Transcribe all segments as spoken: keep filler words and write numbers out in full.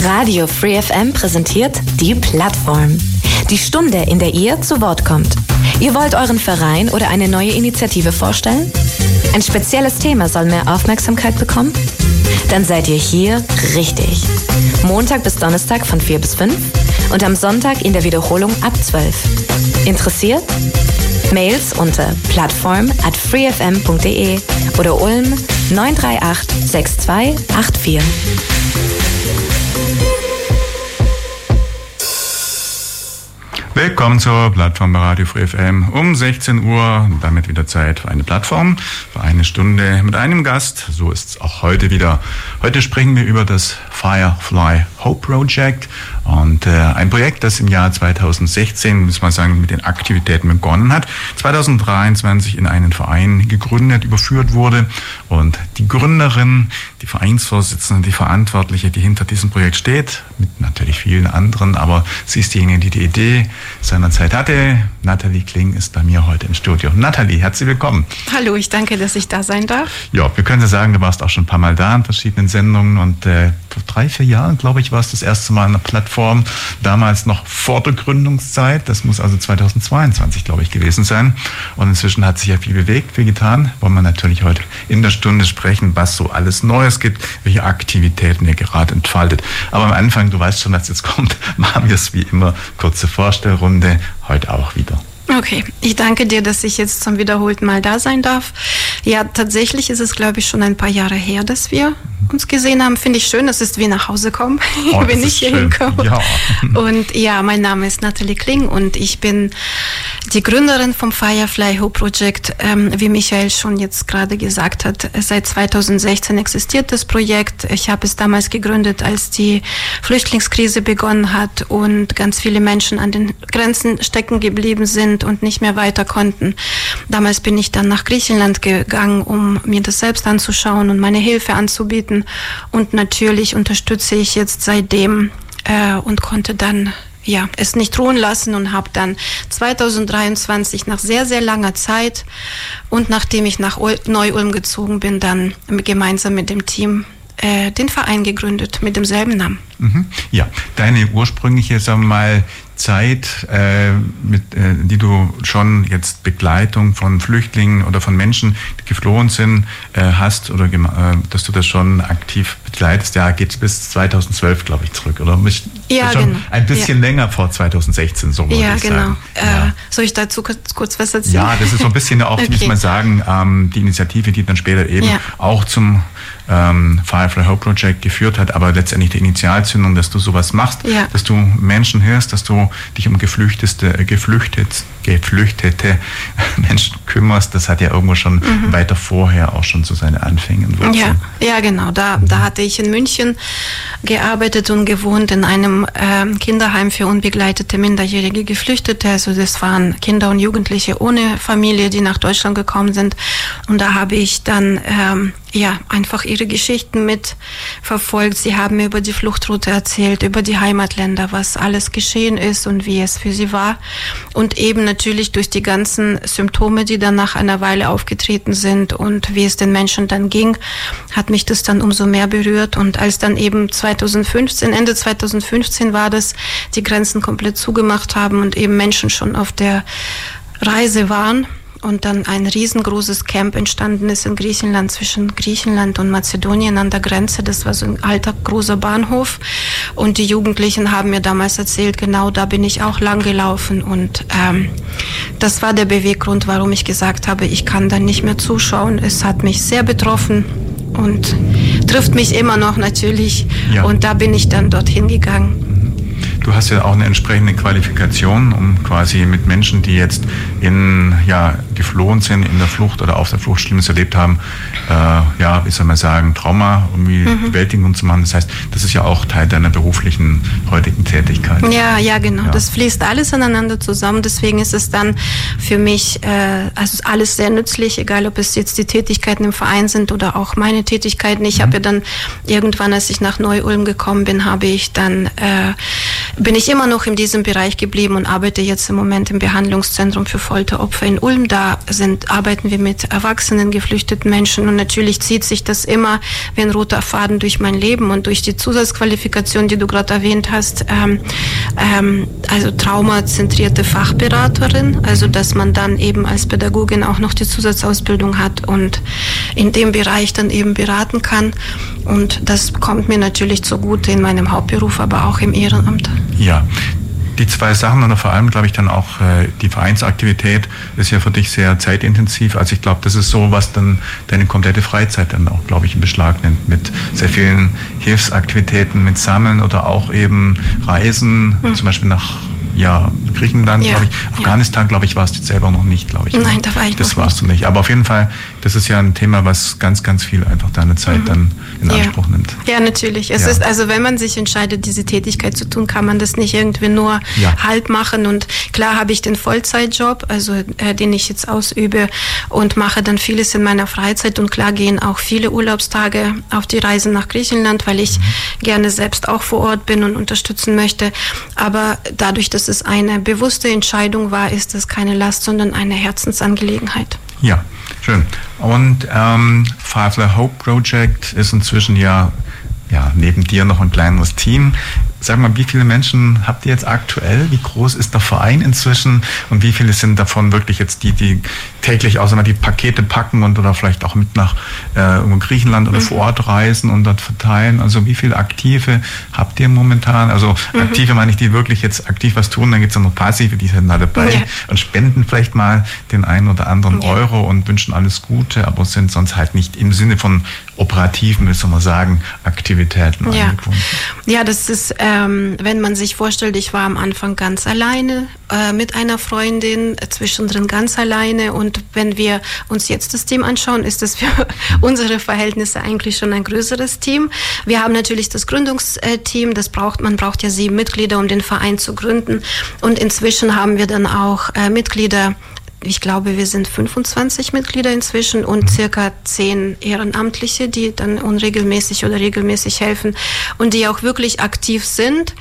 Radio Free F M präsentiert die Plattform. Die Stunde, in der ihr zu Wort kommt. Ihr wollt euren Verein oder eine neue Initiative vorstellen? Ein spezielles Thema soll mehr Aufmerksamkeit bekommen? Dann seid ihr hier richtig. Montag bis Donnerstag von vier bis fünf und am Sonntag in der Wiederholung ab zwölf. Interessiert? Mails unter plattform at freefm punkt de oder Ulm neun drei acht sechs zwei acht vier. Willkommen zur Plattform bei Radio Free F M um sechzehn Uhr. Damit wieder Zeit für eine Plattform, für eine Stunde mit einem Gast. So ist es auch heute wieder. Heute sprechen wir über das Firefly Hope Project. Und äh, ein Projekt, das im Jahr zweitausendsechzehn, muss man sagen, mit den Aktivitäten begonnen hat, zweitausenddreiundzwanzig in einen Verein gegründet, überführt wurde. Und die Gründerin, die Vereinsvorsitzende, die Verantwortliche, die hinter diesem Projekt steht, mit natürlich vielen anderen, aber sie ist diejenige, die die Idee seinerzeit hatte. Nathalie Kling ist bei mir heute im Studio. Nathalie, herzlich willkommen. Hallo, ich danke, dass ich da sein darf. Ja, wir können ja sagen, du warst auch schon ein paar Mal da in verschiedenen Sendungen und äh, vor drei, vier Jahren, glaube ich, war es das erste Mal in einer Plattform, damals noch vor der Gründungszeit. Das muss also zweitausendzweiundzwanzig, glaube ich, gewesen sein. Und inzwischen hat sich ja viel bewegt, viel getan. Wollen wir natürlich heute in der Stunde sprechen, was so alles Neues gibt, welche Aktivitäten ihr gerade entfaltet. Aber am Anfang, du weißt schon, was jetzt kommt, machen wir es wie immer, kurze Vorstellrunde, heute auch wieder. Okay, ich danke dir, dass ich jetzt zum wiederholten Mal da sein darf. Ja, tatsächlich ist es, glaube ich, schon ein paar Jahre her, dass wir uns gesehen haben. Finde ich schön, das ist wie nach Hause kommen, oh, wenn ich hier hinkomme. Ja. Und ja, mein Name ist Nathalie Kling und ich bin die Gründerin vom Firefly Hope Project. Ähm, wie Michael schon jetzt gerade gesagt hat, seit zweitausendsechzehn existiert das Projekt. Ich habe es damals gegründet, als die Flüchtlingskrise begonnen hat und ganz viele Menschen an den Grenzen stecken geblieben sind und nicht mehr weiter konnten. Damals bin ich dann nach Griechenland gegangen, um mir das selbst anzuschauen und meine Hilfe anzubieten. Und natürlich unterstütze ich jetzt seitdem äh, und konnte dann ja es nicht ruhen lassen und habe dann zweitausenddreiundzwanzig nach sehr, sehr langer Zeit und nachdem ich nach Neu-Ulm gezogen bin, dann gemeinsam mit dem Team äh, den Verein gegründet mit demselben Namen. Mhm. Ja, deine ursprüngliche, sagen wir mal, Zeit, äh, mit, äh, die du schon jetzt Begleitung von Flüchtlingen oder von Menschen, die geflohen sind, äh, hast oder äh, dass du das schon aktiv begleitest, ja, geht bis zweitausendzwölf, glaube ich, zurück, oder? Ja, schon genau. Ein bisschen ja. länger vor zweitausendsechzehn, so würde ja, ich genau. sagen. Äh, ja, soll ich dazu kurz, kurz was erzählen? Ja, das ist so ein bisschen auch, okay. muss man sagen, ähm, die Initiative, die dann später eben ja. auch zum ähm, Firefly Hope Project geführt hat, aber letztendlich die Initialzündung, dass du sowas machst, ja. dass du Menschen hilfst, dass du dich um geflüchtete, geflüchtet, geflüchtete Menschen kümmerst, das hat ja irgendwo schon mhm. weiter vorher auch schon zu seinen Anfängen Wurzeln. Ja, ja, genau. Da, da hatte ich in München gearbeitet und gewohnt in einem ähm, Kinderheim für unbegleitete minderjährige Geflüchtete. Also das waren Kinder und Jugendliche ohne Familie, die nach Deutschland gekommen sind. Und da habe ich dann ähm, ja einfach ihre Geschichten mitverfolgt. Sie haben mir über die Fluchtroute erzählt, über die Heimatländer, was alles geschehen ist und wie es für sie war. Und eben natürlich durch die ganzen Symptome, die dann nach einer Weile aufgetreten sind und wie es den Menschen dann ging, hat mich das dann umso mehr berührt. Und als dann eben zweitausendfünfzehn, Ende zweitausendfünfzehn war das, die Grenzen komplett zugemacht haben und eben Menschen schon auf der Reise waren, und dann ein riesengroßes Camp entstanden ist in Griechenland, zwischen Griechenland und Mazedonien an der Grenze. Das war so ein alter, großer Bahnhof. Und die Jugendlichen haben mir damals erzählt, genau da bin ich auch lang gelaufen. Und ähm, das war der Beweggrund, warum ich gesagt habe, ich kann da nicht mehr zuschauen. Es hat mich sehr betroffen und trifft mich immer noch natürlich. Ja. Und da bin ich dann dorthin gegangen. Du hast ja auch eine entsprechende Qualifikation, um quasi mit Menschen, die jetzt in, ja, geflohen sind, in der Flucht oder auf der Flucht Schlimmes erlebt haben, äh, ja, wie soll man sagen, Trauma irgendwie mhm. Bewältigung zu machen. Das heißt, das ist ja auch Teil deiner beruflichen heutigen Tätigkeit. Ja, ja, genau. Ja. Das fließt alles aneinander zusammen. Deswegen ist es dann für mich, äh, also alles sehr nützlich, egal ob es jetzt die Tätigkeiten im Verein sind oder auch meine Tätigkeiten. Ich mhm. habe ja dann irgendwann, als ich nach Neu-Ulm gekommen bin, habe ich dann äh, bin ich immer noch in diesem Bereich geblieben und arbeite jetzt im Moment im Behandlungszentrum für Folteropfer in Ulm. Da da sind, arbeiten wir mit erwachsenen, geflüchteten Menschen und natürlich zieht sich das immer wie ein roter Faden durch mein Leben und durch die Zusatzqualifikation, die du gerade erwähnt hast, ähm, ähm, also traumazentrierte Fachberaterin, also dass man dann eben als Pädagogin auch noch die Zusatzausbildung hat und in dem Bereich dann eben beraten kann und das kommt mir natürlich zugute in meinem Hauptberuf, aber auch im Ehrenamt. Ja. Die zwei Sachen oder vor allem, glaube ich, dann auch äh, die Vereinsaktivität ist ja für dich sehr zeitintensiv. Also ich glaube, das ist so, was dann deine komplette Freizeit dann auch, glaube ich, in Beschlag nimmt mit sehr vielen Hilfsaktivitäten, mit Sammeln oder auch eben Reisen, hm. zum Beispiel nach ja, Griechenland, ja, glaube ich. Afghanistan, ja. glaube ich, warst du jetzt selber noch nicht, glaube ich. Nein, da war ich das noch warst nicht. du nicht. Aber auf jeden Fall, das ist ja ein Thema, was ganz, ganz viel einfach deine Zeit mhm. dann in ja. Anspruch nimmt. Ja, natürlich. Es ja. ist, also wenn man sich entscheidet, diese Tätigkeit zu tun, kann man das nicht irgendwie nur ja. halb machen. Und klar habe ich den Vollzeitjob, also äh, den ich jetzt ausübe und mache dann vieles in meiner Freizeit. Und klar gehen auch viele Urlaubstage auf die Reisen nach Griechenland, weil ich mhm. gerne selbst auch vor Ort bin und unterstützen möchte. Aber dadurch, dass es eine bewusste Entscheidung war, ist es keine Last, sondern eine Herzensangelegenheit. Ja, schön. Und ähm, Firefly Hope Project ist inzwischen ja, ja neben dir noch ein kleineres Team. Sag mal, wie viele Menschen habt ihr jetzt aktuell? Wie groß ist der Verein inzwischen? Und wie viele sind davon wirklich jetzt die, die täglich auch die Pakete packen und oder vielleicht auch mit nach äh, Griechenland oder mhm. vor Ort reisen und dort verteilen? Also wie viele Aktive habt ihr momentan? Also mhm. Aktive meine ich, die wirklich jetzt aktiv was tun. Dann gibt es ja noch Passive, die sind da dabei ja. und spenden vielleicht mal den einen oder anderen ja. Euro und wünschen alles Gute, aber sind sonst halt nicht im Sinne von operativen, wie soll man sagen, Aktivitäten ja. eingebunden. Ja, das ist Ähm, wenn man sich vorstellt, ich war am Anfang ganz alleine äh, mit einer Freundin, äh, zwischendrin ganz alleine und wenn wir uns jetzt das Team anschauen, ist das für unsere Verhältnisse eigentlich schon ein größeres Team. Wir haben natürlich das Gründungsteam, das braucht, man braucht ja sieben Mitglieder, um den Verein zu gründen und inzwischen haben wir dann auch äh, Mitglieder. Ich glaube, wir sind fünfundzwanzig Mitglieder inzwischen und circa zehn Ehrenamtliche, die dann unregelmäßig oder regelmäßig helfen und die auch wirklich aktiv sind.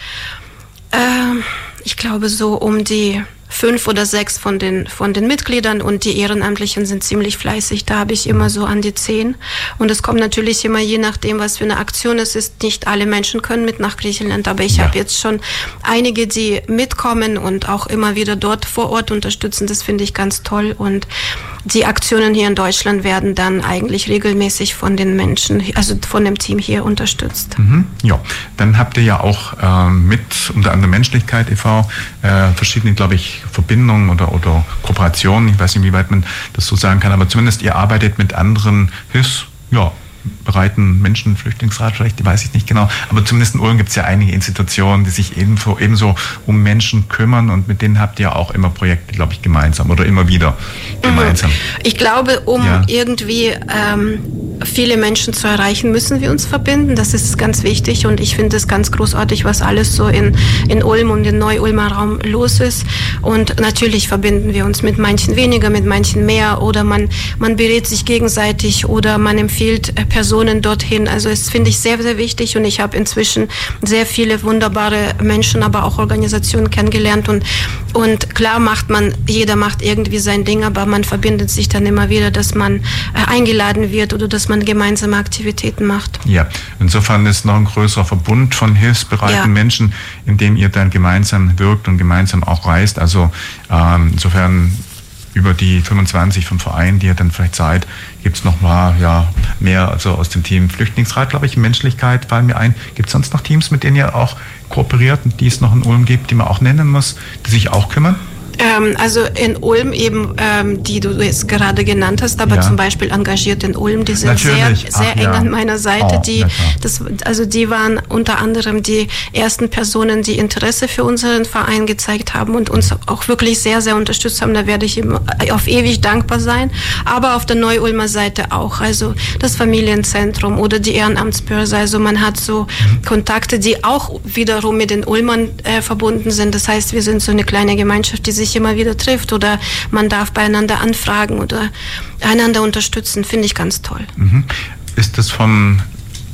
Äh, ich glaube, so um die fünf oder sechs von den, von den Mitgliedern und die Ehrenamtlichen sind ziemlich fleißig. Da habe ich immer so an die zehn. Und es kommt natürlich immer je nachdem, was für eine Aktion es ist. Nicht alle Menschen können mit nach Griechenland, aber ich ja. habe jetzt schon einige, die mitkommen und auch immer wieder dort vor Ort unterstützen. Das finde ich ganz toll. Und die Aktionen hier in Deutschland werden dann eigentlich regelmäßig von den Menschen, also von dem Team hier unterstützt. Mhm, ja, dann habt ihr ja auch äh, mit unter anderem Menschlichkeit e V äh, verschiedene, glaube ich, Verbindungen oder, oder Kooperationen, ich weiß nicht, wie weit man das so sagen kann, aber zumindest ihr arbeitet mit anderen Hilfs, ja, bereiten Menschen, Flüchtlingsrat vielleicht, weiß ich nicht genau, aber zumindest in Ulm gibt es ja einige Institutionen, die sich ebenso, ebenso um Menschen kümmern und mit denen habt ihr auch immer Projekte, glaube ich, gemeinsam oder immer wieder gemeinsam. Ich glaube, um ja. irgendwie ähm, viele Menschen zu erreichen, müssen wir uns verbinden, das ist ganz wichtig und ich finde es ganz großartig, was alles so in, in Ulm und den Neu-Ulmer Raum los ist und natürlich verbinden wir uns mit manchen weniger, mit manchen mehr oder man, man berät sich gegenseitig oder man empfiehlt Personen dorthin. Also das finde ich sehr, sehr wichtig und ich habe inzwischen sehr viele wunderbare Menschen, aber auch Organisationen kennengelernt und, und klar macht man, jeder macht irgendwie sein Ding, aber man verbindet sich dann immer wieder, dass man äh, eingeladen wird oder dass man gemeinsame Aktivitäten macht. Ja, insofern ist noch ein größerer Verbund von hilfsbereiten ja. Menschen, in dem ihr dann gemeinsam wirkt und gemeinsam auch reist. Also ähm, insofern über die fünfundzwanzig vom Verein, die ihr dann vielleicht seid, gibt es noch mal ja, mehr also aus dem Team Flüchtlingsrat, glaube ich, Menschlichkeit fallen mir ein. Gibt es sonst noch Teams, mit denen ihr auch kooperiert und die es noch in Ulm gibt, die man auch nennen muss, die sich auch kümmern? Ähm, also in Ulm eben, ähm, die du jetzt gerade genannt hast, aber ja. zum Beispiel engagiert in Ulm, die sind Natürlich. sehr, sehr Ach, eng ja. an meiner Seite. Oh, die, das, also die waren unter anderem die ersten Personen, die Interesse für unseren Verein gezeigt haben und uns auch wirklich sehr, sehr unterstützt haben. Da werde ich ihm auf ewig dankbar sein. Aber auf der Neu-Ulmer Seite auch, also das Familienzentrum oder die Ehrenamtsbörse. Also man hat so Kontakte, die auch wiederum mit den Ulmern äh, verbunden sind. Das heißt, wir sind so eine kleine Gemeinschaft, die sich immer wieder trifft oder man darf beieinander anfragen oder einander unterstützen, finde ich ganz toll. Mhm. Ist das vom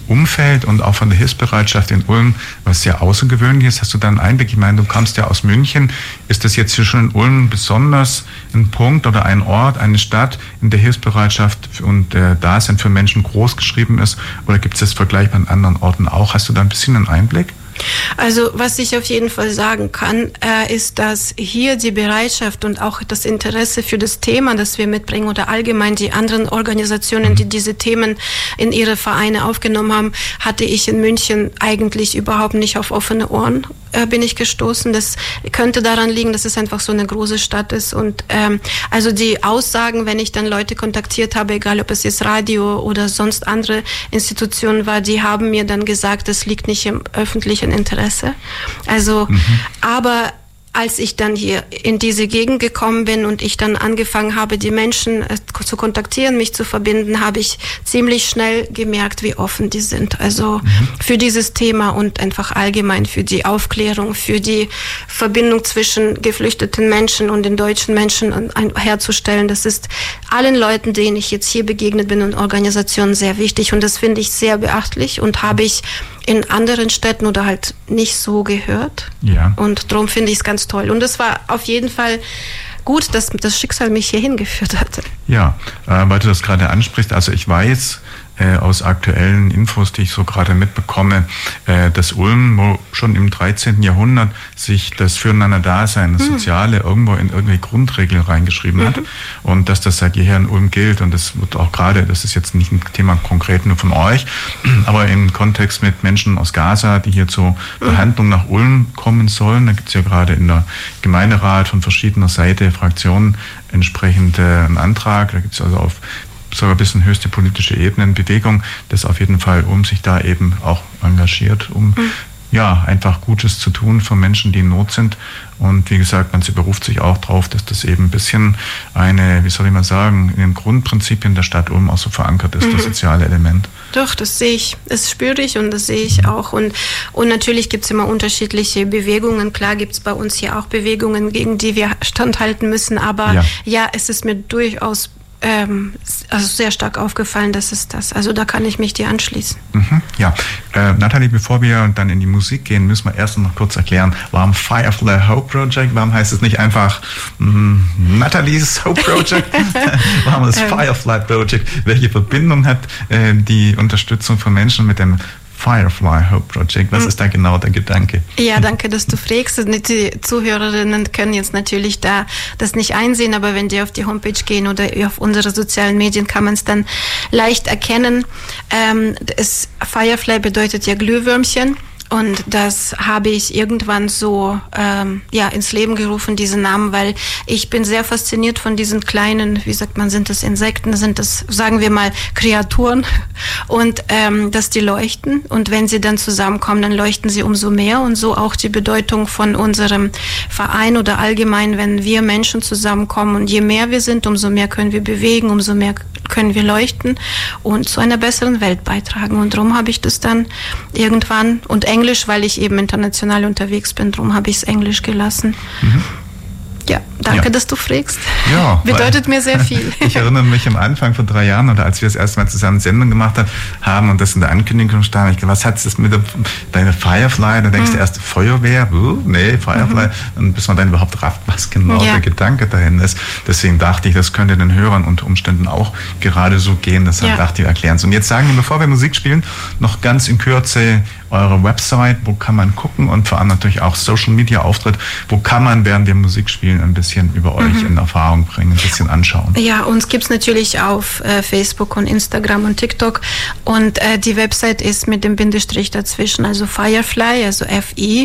Umfeld und auch von der Hilfsbereitschaft in Ulm, was sehr außergewöhnlich ist. Hast du da einen Einblick? Ich meine, du kommst ja aus München. Ist das jetzt hier schon in Ulm besonders ein Punkt oder ein Ort, eine Stadt, in der Hilfsbereitschaft und äh, Dasein für Menschen groß geschrieben ist? Oder gibt es das vergleichbar an anderen Orten auch? Hast du da ein bisschen einen Einblick? Also was ich auf jeden Fall sagen kann, äh, ist, dass hier die Bereitschaft und auch das Interesse für das Thema, das wir mitbringen oder allgemein die anderen Organisationen, die diese Themen in ihre Vereine aufgenommen haben, hatte ich in München eigentlich überhaupt nicht auf offene Ohren äh, bin ich gestoßen. Das könnte daran liegen, dass es einfach so eine große Stadt ist und ähm, also die Aussagen, wenn ich dann Leute kontaktiert habe, egal ob es jetzt Radio oder sonst andere Institutionen war, die haben mir dann gesagt, das liegt nicht im öffentlichen Interesse. Also, mhm. aber als ich dann hier in diese Gegend gekommen bin und ich dann angefangen habe, die Menschen äh, zu kontaktieren, mich zu verbinden, habe ich ziemlich schnell gemerkt, wie offen die sind. Also mhm. für dieses Thema und einfach allgemein für die Aufklärung, für die Verbindung zwischen geflüchteten Menschen und den deutschen Menschen ein, herzustellen. Das ist allen Leuten, denen ich jetzt hier begegnet bin und Organisationen sehr wichtig und das finde ich sehr beachtlich und habe ich in anderen Städten oder halt nicht so gehört. Ja. Und darum finde ich es ganz toll. Und es war auf jeden Fall gut, dass das Schicksal mich hier hingeführt hatte. Ja, äh, weil du das gerade ansprichst. Also ich weiß äh, aus aktuellen Infos, die ich so gerade mitbekomme, äh, dass Ulm wo schon im dreizehnten Jahrhundert sich das Füreinander-Dasein, das mhm. Soziale irgendwo in irgendwelche Grundregeln reingeschrieben mhm. hat und dass das seit jeher in Ulm gilt und das wird auch gerade, das ist jetzt nicht ein Thema konkret nur von euch, aber im Kontext mit Menschen aus Gaza, die hier zur Behandlung nach Ulm kommen sollen, da gibt es ja gerade in der Gemeinderat von verschiedener Seite, Fraktionen entsprechend äh, einen Antrag, da gibt es also auf sogar bis in höchste politische Ebene eine Bewegung, das auf jeden Fall um sich da eben auch engagiert, um mhm. ja einfach Gutes zu tun für Menschen, die in Not sind. Und wie gesagt, man beruft sich auch darauf, dass das eben ein bisschen eine, wie soll ich mal sagen, in den Grundprinzipien der Stadt Ulm auch so verankert ist, mhm. das soziale Element. Doch, das sehe ich, das spüre ich und das sehe ich auch. Und, und natürlich gibt es immer unterschiedliche Bewegungen. Klar gibt es bei uns hier auch Bewegungen, gegen die wir standhalten müssen. Aber ja, ja es ist mir durchaus Ähm, also sehr stark aufgefallen, das ist das. Also da kann ich mich dir anschließen. Mhm, ja, äh, Nathalie, bevor wir dann in die Musik gehen, müssen wir erst noch kurz erklären, warum Firefly Hope Project, warum heißt es nicht einfach mh, Nathalies Hope Project? Warum das Firefly Project? Welche Verbindung hat äh, die Unterstützung von Menschen mit dem Firefly Hope Project? Was ist da genau der Gedanke? Ja, danke, dass du fragst. Die Zuhörerinnen können jetzt natürlich da das nicht einsehen, aber wenn die auf die Homepage gehen oder auf unsere sozialen Medien, kann man es dann leicht erkennen. Ähm, das Firefly bedeutet ja Glühwürmchen. Und das habe ich irgendwann so ähm, ja ins Leben gerufen, diesen Namen, weil ich bin sehr fasziniert von diesen kleinen, wie sagt man, sind das Insekten, sind das, sagen wir mal, Kreaturen und ähm, dass die leuchten und wenn sie dann zusammenkommen, dann leuchten sie umso mehr und so auch die Bedeutung von unserem Verein oder allgemein, wenn wir Menschen zusammenkommen und je mehr wir sind, umso mehr können wir bewegen, umso mehr können wir leuchten und zu einer besseren Welt beitragen und darum habe ich das dann irgendwann und Englisch, weil ich eben international unterwegs bin, darum habe ich es Englisch gelassen. Mhm. Ja, danke, ja. dass du fragst. Ja, bedeutet mir sehr viel. Ich erinnere mich am Anfang vor drei Jahren oder als wir das erste Mal zusammen Sendung gemacht haben und das in der Ankündigung stand, ich gedacht, was hat es mit der, deiner Firefly? Da denkst du mhm. erst Feuerwehr, uh, nee, Firefly, mhm. und bis man dann überhaupt rafft, was genau ja. der Gedanke dahin ist. Deswegen dachte ich, das könnte den Hörern unter Umständen auch gerade so gehen, deshalb ja. dachte ich, erklären es. Und jetzt sagen wir, bevor wir Musik spielen, noch ganz in Kürze eure Website, wo kann man gucken und vor allem natürlich auch Social Media Auftritt, wo kann man, während wir Musik spielen, ein bisschen über euch mhm. in Erfahrung bringen, ein bisschen anschauen. Ja, uns gibt es natürlich auf äh, Facebook und Instagram und TikTok und äh, die Website ist mit dem Bindestrich dazwischen, also Firefly, also F I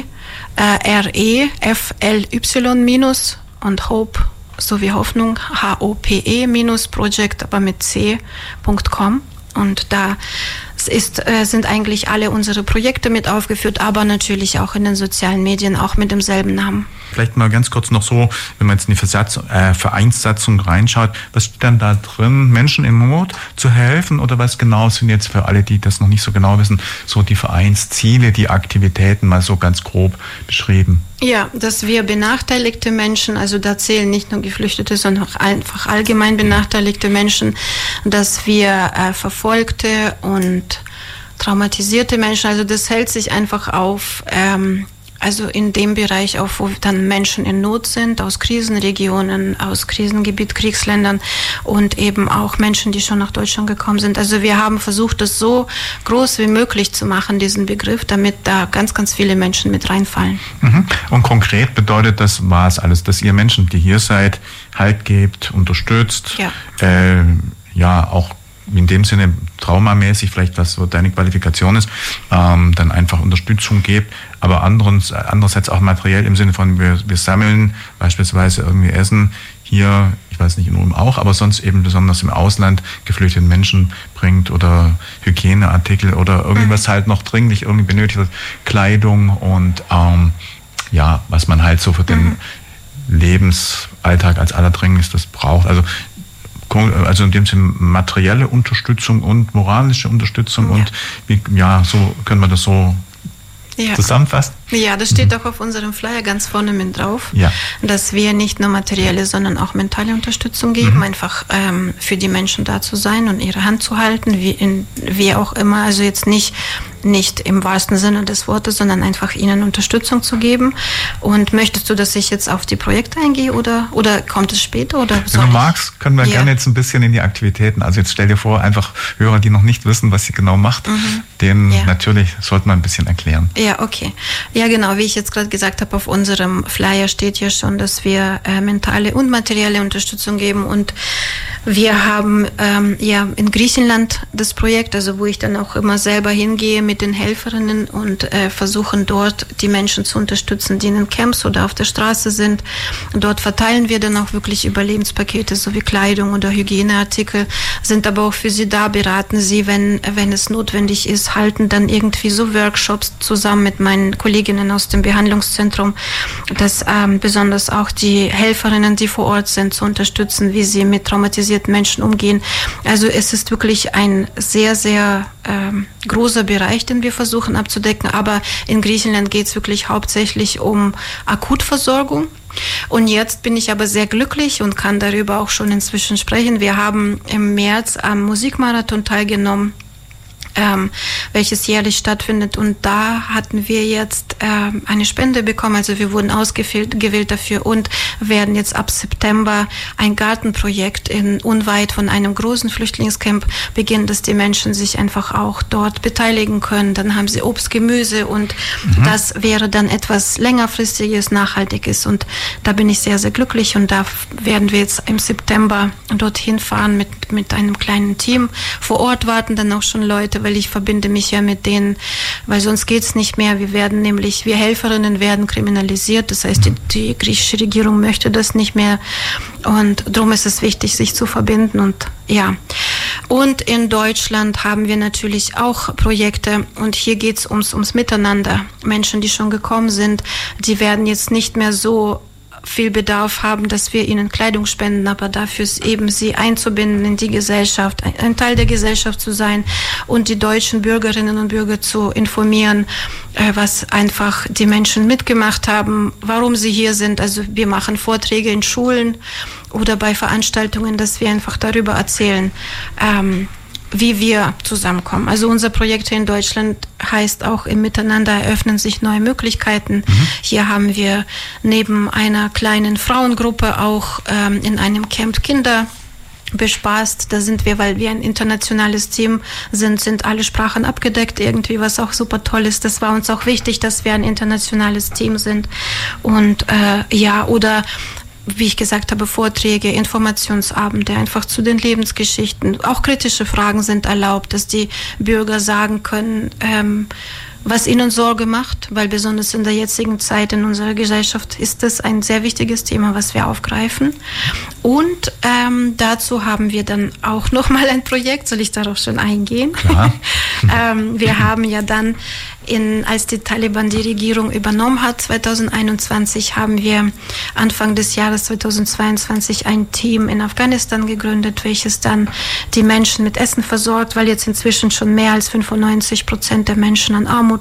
R E F L Y minus und Hope, so wie Hoffnung, H O P E minus Project, aber mit C Punkt com. Und da ist, äh, sind eigentlich alle unsere Projekte mit aufgeführt, aber natürlich auch in den sozialen Medien, auch mit demselben Namen. Vielleicht mal ganz kurz noch so, wenn man jetzt in die Versatz, äh, Vereinssatzung reinschaut, was steht dann da drin? Menschen in Not zu helfen oder was genau sind jetzt für alle, die das noch nicht so genau wissen, so die Vereinsziele, die Aktivitäten mal so ganz grob beschrieben? Ja, dass wir benachteiligte Menschen, also da zählen nicht nur Geflüchtete, sondern auch einfach allgemein benachteiligte Menschen, dass wir äh, Verfolgte und traumatisierte Menschen. Also das hält sich einfach auf, ähm, also in dem Bereich auch, wo dann Menschen in Not sind, aus Krisenregionen, aus Krisengebiet, Kriegsländern und eben auch Menschen, die schon nach Deutschland gekommen sind. Also wir haben versucht, das so groß wie möglich zu machen, diesen Begriff, damit da ganz, ganz viele Menschen mit reinfallen. Mhm. Und konkret bedeutet das, war es alles, dass ihr Menschen, die hier seid, Halt gebt, unterstützt, ja, äh, ja auch in dem Sinne traumamäßig, vielleicht was so deine Qualifikation ist, ähm, dann einfach Unterstützung gebt, aber anderens, andererseits auch materiell im Sinne von, wir, wir sammeln beispielsweise irgendwie Essen hier, ich weiß nicht in Ulm auch, aber sonst eben besonders im Ausland geflüchteten Menschen bringt oder Hygieneartikel oder irgendwas mhm. halt noch dringlich irgendwie benötigt wird, Kleidung und ähm, ja, was man halt so für den mhm. Lebensalltag als allerdringlichstes braucht. Also Also in dem Sinne materielle Unterstützung und moralische Unterstützung ja. und wie, ja, so können wir das so ja. zusammenfassen. Ja, das steht mhm. auch auf unserem Flyer ganz vorne mit drauf, ja. dass wir nicht nur materielle, sondern auch mentale Unterstützung geben, mhm. einfach ähm, für die Menschen da zu sein und ihre Hand zu halten, wie, in, wie auch immer, also jetzt nicht nicht im wahrsten Sinne des Wortes, sondern einfach ihnen Unterstützung zu geben. Und möchtest du, dass ich jetzt auf die Projekte eingehe oder, oder kommt es später? Oder Wenn du magst, können wir ja. gerne jetzt ein bisschen in die Aktivitäten. Also jetzt stell dir vor, einfach Hörer, die noch nicht wissen, was sie genau macht, mhm. denen ja. natürlich sollte man ein bisschen erklären. Ja, okay. Ja, genau, wie ich jetzt gerade gesagt habe, auf unserem Flyer steht ja schon, dass wir äh, mentale und materielle Unterstützung geben und wir haben ähm, ja in Griechenland das Projekt, also wo ich dann auch immer selber hingehe mit den Helferinnen und äh, versuchen dort die Menschen zu unterstützen, die in den Camps oder auf der Straße sind. Dort verteilen wir dann auch wirklich Überlebenspakete sowie Kleidung oder Hygieneartikel, sind aber auch für sie da, beraten sie, wenn, wenn es notwendig ist, halten dann irgendwie so Workshops zusammen mit meinen Kolleginnen aus dem Behandlungszentrum, dass ähm, besonders auch die Helferinnen, die vor Ort sind, zu unterstützen, wie sie mit traumatisierten Menschen umgehen. Also es ist wirklich ein sehr, sehr ähm, großer Bereich, den wir versuchen abzudecken. Aber in Griechenland geht es wirklich hauptsächlich um Akutversorgung. Und jetzt bin ich aber sehr glücklich und kann darüber auch schon inzwischen sprechen. Wir haben im März am Musikmarathon teilgenommen, Ähm, welches jährlich stattfindet. Und da hatten wir jetzt ähm, eine Spende bekommen. Also wir wurden ausgewählt gewählt dafür und werden jetzt ab September ein Gartenprojekt in unweit von einem großen Flüchtlingscamp beginnen, dass die Menschen sich einfach auch dort beteiligen können. Dann haben sie Obst, Gemüse und mhm. das wäre dann etwas längerfristiges, nachhaltiges. Und da bin ich sehr, sehr glücklich. Und da werden wir jetzt im September dorthin fahren mit, mit einem kleinen Team. Vor Ort warten dann auch schon Leute, weil ich verbinde mich ja mit denen, weil sonst geht es nicht mehr. Wir werden nämlich, wir Helferinnen werden kriminalisiert, das heißt, die, die griechische Regierung möchte das nicht mehr und darum ist es wichtig, sich zu verbinden und ja. Und in Deutschland haben wir natürlich auch Projekte und hier geht es ums, ums Miteinander. Menschen, die schon gekommen sind, die werden jetzt nicht mehr so viel Bedarf haben, dass wir ihnen Kleidung spenden, aber dafür ist eben sie einzubinden in die Gesellschaft, ein Teil der Gesellschaft zu sein und die deutschen Bürgerinnen und Bürger zu informieren, was einfach die Menschen mitgemacht haben, warum sie hier sind. Also wir machen Vorträge in Schulen oder bei Veranstaltungen, dass wir einfach darüber erzählen, ähm, wie wir zusammenkommen. Also unser Projekt hier in Deutschland heißt auch, im Miteinander eröffnen sich neue Möglichkeiten. Mhm. Hier haben wir neben einer kleinen Frauengruppe auch ähm, in einem Camp Kinder bespaßt. Da sind wir, weil wir ein internationales Team sind, sind alle Sprachen abgedeckt irgendwie, was auch super toll ist. Das war uns auch wichtig, dass wir ein internationales Team sind. Und äh, ja, oder wie ich gesagt habe, Vorträge, Informationsabende, einfach zu den Lebensgeschichten. Auch kritische Fragen sind erlaubt, dass die Bürger sagen können, ähm, was ihnen Sorge macht, weil besonders in der jetzigen Zeit in unserer Gesellschaft ist das ein sehr wichtiges Thema, was wir aufgreifen. Und ähm, dazu haben wir dann auch nochmal ein Projekt, soll ich darauf schon eingehen? Klar. ähm, wir haben ja dann, in, als die Taliban die Regierung übernommen hat, zwanzig einundzwanzig, haben wir Anfang des Jahres zwanzig zweiundzwanzig ein Team in Afghanistan gegründet, welches dann die Menschen mit Essen versorgt, weil jetzt inzwischen schon mehr als fünfundneunzig Prozent der Menschen an Armut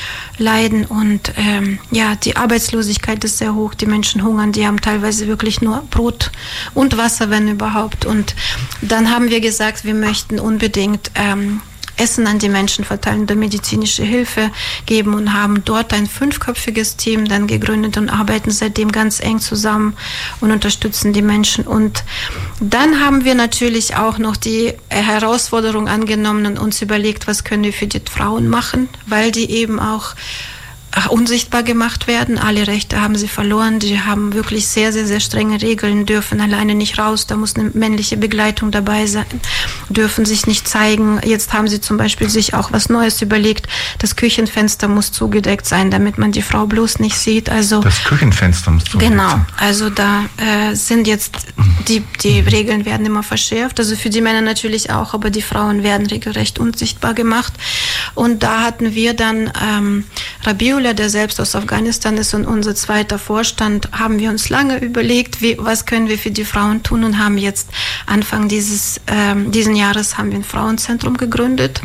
leiden und ähm, ja, die Arbeitslosigkeit ist sehr hoch, die Menschen hungern, die haben teilweise wirklich nur Brot und Wasser, wenn überhaupt. Und dann haben wir gesagt, wir möchten unbedingt ähm, Essen an die Menschen verteilen oder medizinische Hilfe geben und haben dort ein fünfköpfiges Team dann gegründet und arbeiten seitdem ganz eng zusammen und unterstützen die Menschen. Und dann haben wir natürlich auch noch die Herausforderung angenommen und uns überlegt, was können wir für die Frauen machen, weil die eben auch unsichtbar gemacht werden. Alle Rechte haben sie verloren. Die haben wirklich sehr, sehr, sehr strenge Regeln, dürfen alleine nicht raus. Da muss eine männliche Begleitung dabei sein, dürfen sich nicht zeigen. Jetzt haben sie zum Beispiel sich auch was Neues überlegt. Das Küchenfenster muss zugedeckt sein, damit man die Frau bloß nicht sieht. Also das Küchenfenster muss zugedeckt genau, sein. Genau. Also da äh, sind jetzt die, die Regeln werden immer verschärft. Also für die Männer natürlich auch, aber die Frauen werden regelrecht unsichtbar gemacht. Und da hatten wir dann ähm, Rabiula, der selbst aus Afghanistan ist und unser zweiter Vorstand, haben wir uns lange überlegt, wie, was können wir für die Frauen tun und haben jetzt Anfang dieses ähm, diesen Jahres haben wir ein Frauenzentrum gegründet.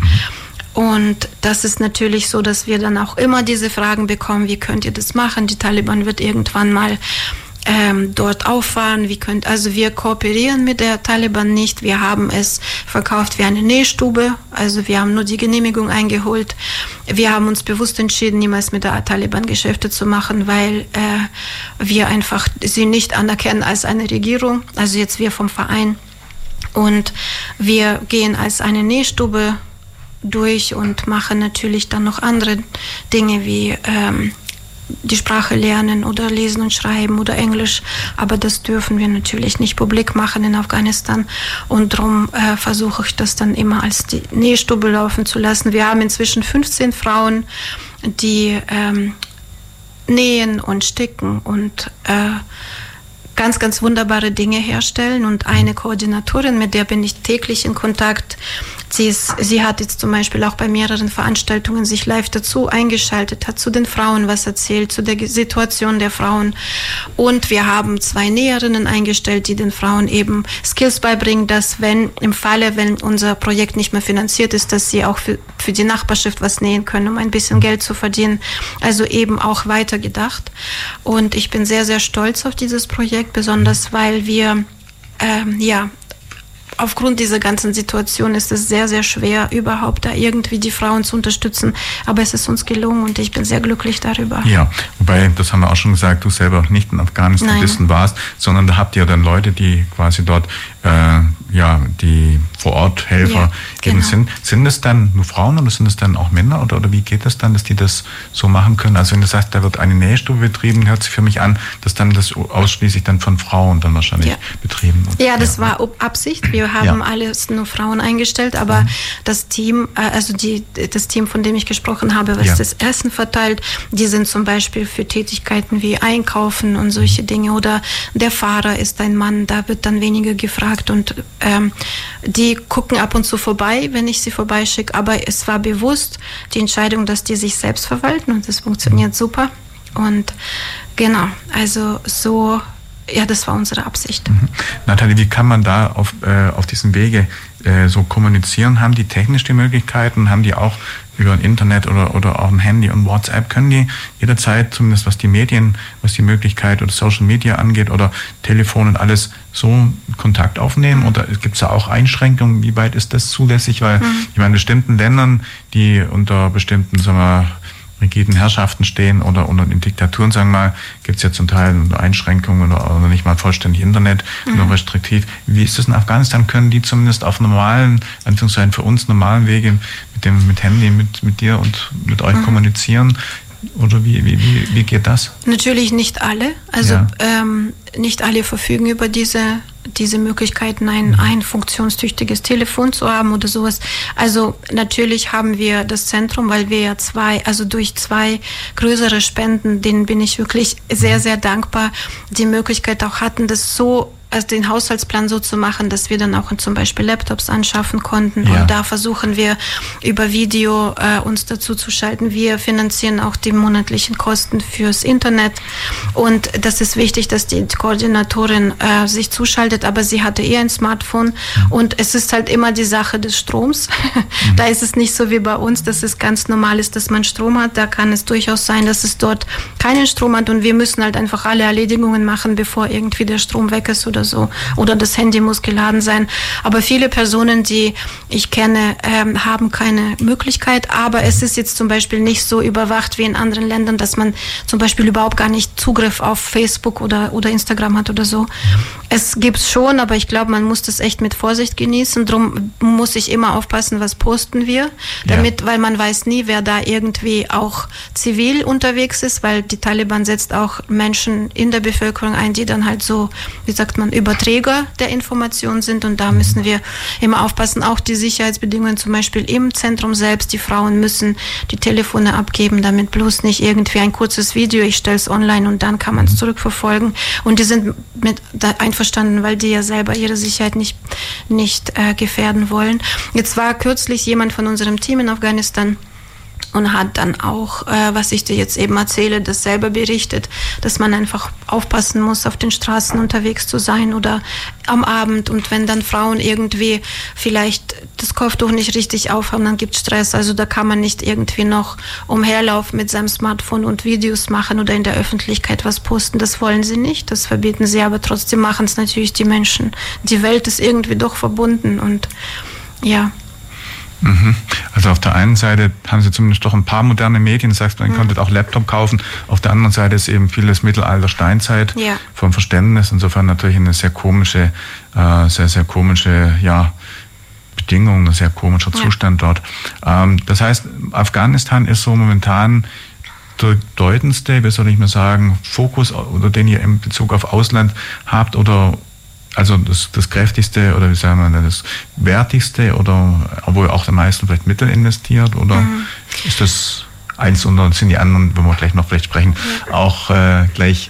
Und das ist natürlich so, dass wir dann auch immer diese Fragen bekommen, wie könnt ihr das machen? Die Taliban wird irgendwann mal Ähm, dort auffahren, wie könnt, also wir kooperieren mit der Taliban nicht, wir haben es verkauft wie eine Nähstube, also wir haben nur die Genehmigung eingeholt, wir haben uns bewusst entschieden, niemals mit der Taliban Geschäfte zu machen, weil äh, wir einfach sie nicht anerkennen als eine Regierung, also jetzt wir vom Verein, und wir gehen als eine Nähstube durch und machen natürlich dann noch andere Dinge wie ähm, die Sprache lernen oder lesen und schreiben oder Englisch, aber das dürfen wir natürlich nicht publik machen in Afghanistan und darum äh, versuche ich das dann immer als die Nähstube laufen zu lassen. Wir haben inzwischen fünfzehn Frauen, die ähm, nähen und sticken und äh, ganz, ganz wunderbare Dinge herstellen und eine Koordinatorin, mit der bin ich täglich in Kontakt. Sie, ist, sie hat jetzt zum Beispiel auch bei mehreren Veranstaltungen sich live dazu eingeschaltet, hat zu den Frauen was erzählt, zu der Situation der Frauen. Und wir haben zwei Näherinnen eingestellt, die den Frauen eben Skills beibringen, dass wenn im Falle, wenn unser Projekt nicht mehr finanziert ist, dass sie auch für, für die Nachbarschaft was nähen können, um ein bisschen Geld zu verdienen. Also eben auch weitergedacht. Und ich bin sehr, sehr stolz auf dieses Projekt, besonders weil wir, ähm, ja, aufgrund dieser ganzen Situation ist es sehr, sehr schwer, überhaupt da irgendwie die Frauen zu unterstützen. Aber es ist uns gelungen und ich bin sehr glücklich darüber. Ja, wobei, das haben wir auch schon gesagt, du selber nicht in Afghanistan bist und warst, sondern da habt ihr dann Leute, die quasi dort, äh, ja, die vor Ort Helfer ja, eben genau. sind. Sind es dann nur Frauen oder sind es dann auch Männer oder, oder wie geht das dann, dass die das so machen können? Also wenn du sagst, da wird eine Nähstube betrieben, hört sich für mich an, dass dann das ausschließlich dann von Frauen dann wahrscheinlich ja. betrieben wird. Ja, das ja. war Absicht. Wir haben ja. alles nur Frauen eingestellt, aber mhm. das Team, also die, das Team, von dem ich gesprochen habe, was ja. das Essen verteilt, die sind zum Beispiel für Tätigkeiten wie Einkaufen und solche Dinge oder der Fahrer ist ein Mann, da wird dann weniger gefragt und ähm, die gucken ab und zu vorbei, wenn ich sie vorbeischicke, aber es war bewusst die Entscheidung, dass die sich selbst verwalten und das funktioniert super und genau, also so ja, das war unsere Absicht. Mhm. Nathalie, wie kann man da auf, äh, auf diesem Wege äh, so kommunizieren? Haben die technisch die Möglichkeiten? Haben die auch über ein Internet oder, oder auch ein Handy und WhatsApp? Können die jederzeit, zumindest was die Medien, was die Möglichkeit oder Social Media angeht oder Telefon und alles, so Kontakt aufnehmen? Mhm. Oder gibt es da auch Einschränkungen? Wie weit ist das zulässig? Weil mhm. ich meine, in bestimmten Ländern, die unter bestimmten, sagen wir, rigiden Herrschaften stehen oder, oder in Diktaturen, sagen wir mal, gibt es ja zum Teil Einschränkungen oder, oder nicht mal vollständig Internet, mhm. nur restriktiv. Wie ist das in Afghanistan? Können die zumindest auf normalen, Anführungszeichen für uns normalen Wege mit dem mit Handy, mit, mit dir und mit euch mhm. kommunizieren? Oder wie, wie, wie, wie geht das? Natürlich nicht alle. Also ja. ähm, nicht alle verfügen über diese, diese Möglichkeiten, ein, mhm. ein funktionstüchtiges Telefon zu haben oder sowas. Also natürlich haben wir das Zentrum, weil wir ja zwei, also durch zwei größere Spenden, denen bin ich wirklich sehr, sehr dankbar, die Möglichkeit auch hatten, das so also den Haushaltsplan so zu machen, dass wir dann auch zum Beispiel Laptops anschaffen konnten. Ja. Und da versuchen wir über Video äh, uns dazu zu schalten. Wir finanzieren auch die monatlichen Kosten fürs Internet. Und das ist wichtig, dass die Koordinatorin äh, sich zuschaltet, aber sie hatte eher ein Smartphone. Mhm. Und es ist halt immer die Sache des Stroms. Mhm. Da ist es nicht so wie bei uns, dass es ganz normal ist, dass man Strom hat. Da kann es durchaus sein, dass es dort keinen Strom hat. Und wir müssen halt einfach alle Erledigungen machen, bevor irgendwie der Strom weg ist oder oder so. Oder das Handy muss geladen sein. Aber viele Personen, die ich kenne, ähm, haben keine Möglichkeit. Aber es ist jetzt zum Beispiel nicht so überwacht wie in anderen Ländern, dass man zum Beispiel überhaupt gar nicht Zugriff auf Facebook oder, oder Instagram hat oder so. Es gibt's schon, aber ich glaube, man muss das echt mit Vorsicht genießen. Drum muss ich immer aufpassen, was posten wir, damit, ja. weil man weiß nie, wer da irgendwie auch zivil unterwegs ist, weil die Taliban setzt auch Menschen in der Bevölkerung ein, die dann halt so, wie sagt man, Überträger der Information sind, und da müssen wir immer aufpassen. Auch die Sicherheitsbedingungen zum Beispiel im Zentrum selbst, die Frauen müssen die Telefone abgeben, damit bloß nicht irgendwie ein kurzes Video, ich stelle es online und dann kann man es zurückverfolgen, und die sind mit da einverstanden, weil die ja selber ihre Sicherheit nicht, nicht äh, gefährden wollen. Jetzt war kürzlich jemand von unserem Team in Afghanistan und hat dann auch, äh, was ich dir jetzt eben erzähle, das selber berichtet, dass man einfach aufpassen muss, auf den Straßen unterwegs zu sein oder am Abend, und wenn dann Frauen irgendwie vielleicht das Kopftuch nicht richtig aufhaben, dann gibt es Stress. Also da kann man nicht irgendwie noch umherlaufen mit seinem Smartphone und Videos machen oder in der Öffentlichkeit was posten. Das wollen sie nicht, das verbieten sie, aber trotzdem machen es natürlich die Menschen. Die Welt ist irgendwie doch verbunden, und ja. Also auf der einen Seite haben sie zumindest doch ein paar moderne Medien, das heißt, man mhm. konnte auch Laptop kaufen. Auf der anderen Seite ist eben vieles Mittelalter, Steinzeit ja. vom Verständnis. Insofern natürlich eine sehr komische, äh, sehr, sehr komische, ja, Bedingung, ein sehr komischer ja. Zustand dort. Ähm, das heißt, Afghanistan ist so momentan der bedeutendste, wie soll ich mal sagen, Fokus, oder den ihr in Bezug auf Ausland habt, oder also das, das kräftigste, oder wie sagen wir, das wertigste, oder obwohl auch am meisten vielleicht Mittel investiert, oder mhm. ist das eins, und sind die anderen, wenn wir gleich noch vielleicht sprechen, ja. auch äh, gleich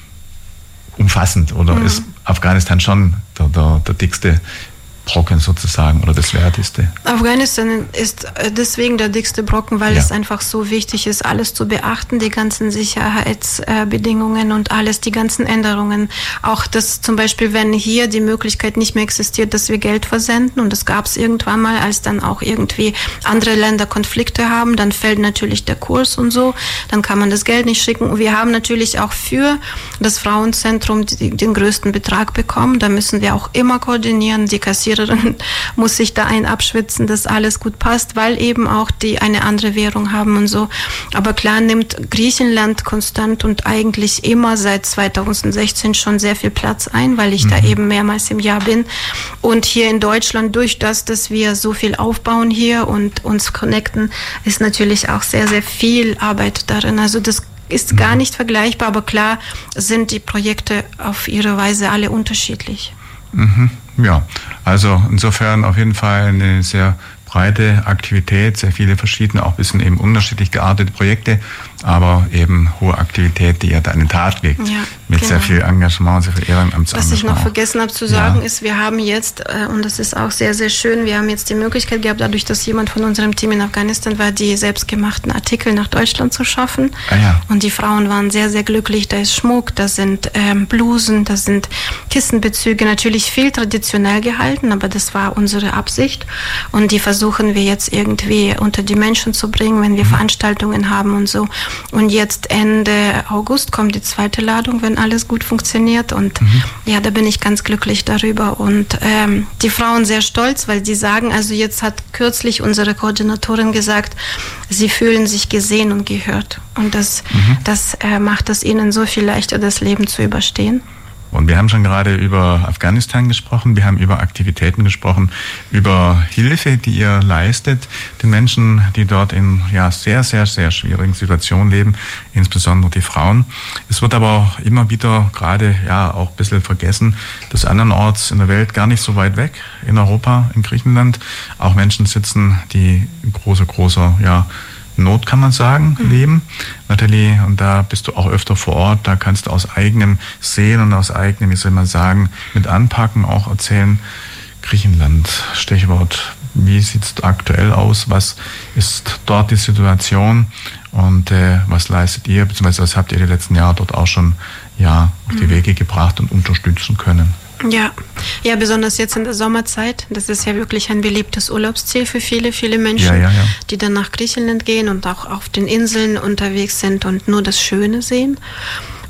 umfassend, oder mhm. ist Afghanistan schon der, der, der dickste Brocken sozusagen, oder das wertigste? Afghanistan ist deswegen der dickste Brocken, weil ja. es einfach so wichtig ist, alles zu beachten, die ganzen Sicherheitsbedingungen und alles, die ganzen Änderungen. Auch das zum Beispiel, wenn hier die Möglichkeit nicht mehr existiert, dass wir Geld versenden, und das gab es irgendwann mal, als dann auch irgendwie andere Länder Konflikte haben, dann fällt natürlich der Kurs und so, dann kann man das Geld nicht schicken. Und wir haben natürlich auch für das Frauenzentrum den größten Betrag bekommen, da müssen wir auch immer koordinieren, die Kassiererin muss sich da ein abschwitzen, dass alles gut passt, weil eben auch die eine andere Währung haben und so. Aber klar nimmt Griechenland konstant und eigentlich immer seit zweitausendsechzehn schon sehr viel Platz ein, weil ich mhm. da eben mehrmals im Jahr bin. Und hier in Deutschland, durch das, dass wir so viel aufbauen hier und uns connecten, ist natürlich auch sehr, sehr viel Arbeit darin. Also das ist gar nicht vergleichbar, aber klar sind die Projekte auf ihre Weise alle unterschiedlich. Mhm. Ja, also insofern auf jeden Fall eine sehr breite Aktivität, sehr viele verschiedene, auch ein bisschen eben unterschiedlich geartete Projekte, aber eben hohe Aktivität, die ihr da an den Tag legt, ja, mit genau. sehr viel Engagement, sehr viel Ehrenamtsengagement. Was ich noch vergessen habe zu sagen, ja. ist, wir haben jetzt, äh, und das ist auch sehr, sehr schön, wir haben jetzt die Möglichkeit gehabt, dadurch, dass jemand von unserem Team in Afghanistan war, die selbstgemachten Artikel nach Deutschland zu schaffen. Ah, ja. Und die Frauen waren sehr, sehr glücklich. Da ist Schmuck, da sind ähm, Blusen, da sind Kissenbezüge, natürlich viel traditionell gehalten, aber das war unsere Absicht. Und die versuchen wir jetzt irgendwie unter die Menschen zu bringen, wenn wir mhm. Veranstaltungen haben und so. Und jetzt Ende August kommt die zweite Ladung, wenn alles gut funktioniert. Und mhm. ja, da bin ich ganz glücklich darüber. Und ähm, die Frauen sehr stolz, weil die sagen, also jetzt hat kürzlich unsere Koordinatorin gesagt, sie fühlen sich gesehen und gehört. Und das, mhm. das äh, macht es ihnen so viel leichter, das Leben zu überstehen. Und wir haben schon gerade über Afghanistan gesprochen, wir haben über Aktivitäten gesprochen, über Hilfe, die ihr leistet, den Menschen, die dort in ja sehr, sehr, sehr schwierigen Situationen leben, insbesondere die Frauen. Es wird aber auch immer wieder gerade ja auch ein bisschen vergessen, dass andernorts in der Welt gar nicht so weit weg, in Europa, in Griechenland, auch Menschen sitzen, die in großer, großer, ja, Not, kann man sagen, mhm. leben. Nathalie, und da bist du auch öfter vor Ort, da kannst du aus eigenem Sehen und aus eigenem, wie soll man sagen, mit anpacken, auch erzählen. Griechenland, Stichwort, wie sieht es aktuell aus? Was ist dort die Situation? Und äh, was leistet ihr, beziehungsweise was habt ihr die letzten Jahre dort auch schon ja, auf die Wege gebracht und unterstützen können? Ja, ja, besonders jetzt in der Sommerzeit. Das ist ja wirklich ein beliebtes Urlaubsziel für viele, viele Menschen, ja, ja, ja. die dann nach Griechenland gehen und auch auf den Inseln unterwegs sind und nur das Schöne sehen.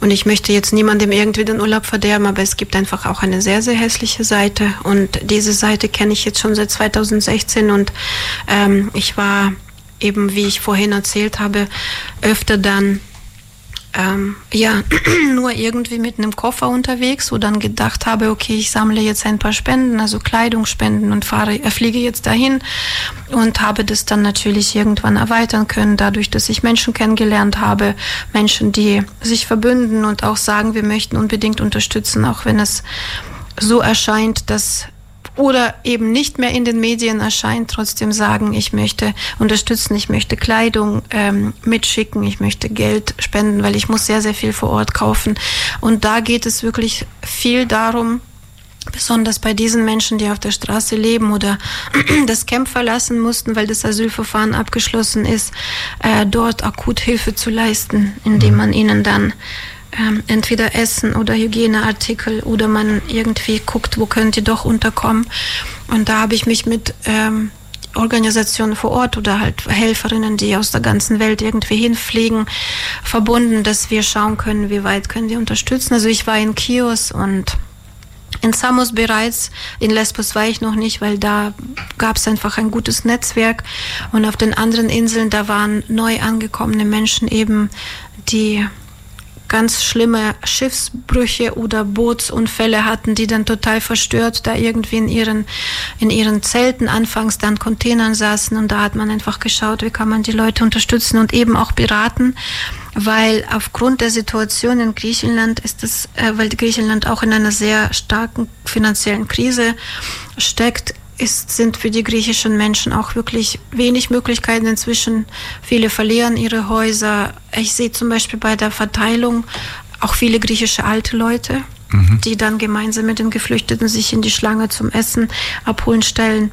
Und ich möchte jetzt niemandem irgendwie den Urlaub verderben, aber es gibt einfach auch eine sehr, sehr hässliche Seite. Und diese Seite kenne ich jetzt schon seit zweitausendsechzehn und ähm, ich war eben, wie ich vorhin erzählt habe, öfter dann Ähm, ja, nur irgendwie mit einem Koffer unterwegs, wo dann gedacht habe, okay, ich sammle jetzt ein paar Spenden, also Kleidungsspenden und fahre, äh, fliege jetzt dahin und habe das dann natürlich irgendwann erweitern können, dadurch, dass ich Menschen kennengelernt habe, Menschen, die sich verbünden und auch sagen, wir möchten unbedingt unterstützen, auch wenn es so erscheint, dass oder eben nicht mehr in den Medien erscheint, trotzdem sagen, ich möchte unterstützen, ich möchte Kleidung ähm, mitschicken, ich möchte Geld spenden, weil ich muss sehr, sehr viel vor Ort kaufen. Und da geht es wirklich viel darum, besonders bei diesen Menschen, die auf der Straße leben oder das Camp verlassen mussten, weil das Asylverfahren abgeschlossen ist, äh, dort akut Hilfe zu leisten, indem man ihnen dann Ähm, entweder Essen oder Hygieneartikel oder man irgendwie guckt, wo könnt ihr doch unterkommen. Und da habe ich mich mit ähm, Organisationen vor Ort oder halt Helferinnen, die aus der ganzen Welt irgendwie hinfliegen, verbunden, dass wir schauen können, wie weit können wir unterstützen. Also ich war in Chios und in Samos bereits, in Lesbos war ich noch nicht, weil da gab es einfach ein gutes Netzwerk. Und auf den anderen Inseln, da waren neu angekommene Menschen eben, die ganz schlimme Schiffsbrüche oder Bootsunfälle hatten, die dann total verstört da irgendwie in ihren, in ihren Zelten anfangs dann Containern saßen und da hat man einfach geschaut, wie kann man die Leute unterstützen und eben auch beraten, weil aufgrund der Situation in Griechenland ist es, äh, weil Griechenland auch in einer sehr starken finanziellen Krise steckt, ist, sind für die griechischen Menschen auch wirklich wenig Möglichkeiten inzwischen. Viele verlieren ihre Häuser. Ich sehe zum Beispiel bei der Verteilung auch viele griechische alte Leute, mhm. die dann gemeinsam mit den Geflüchteten sich in die Schlange zum Essen abholen stellen.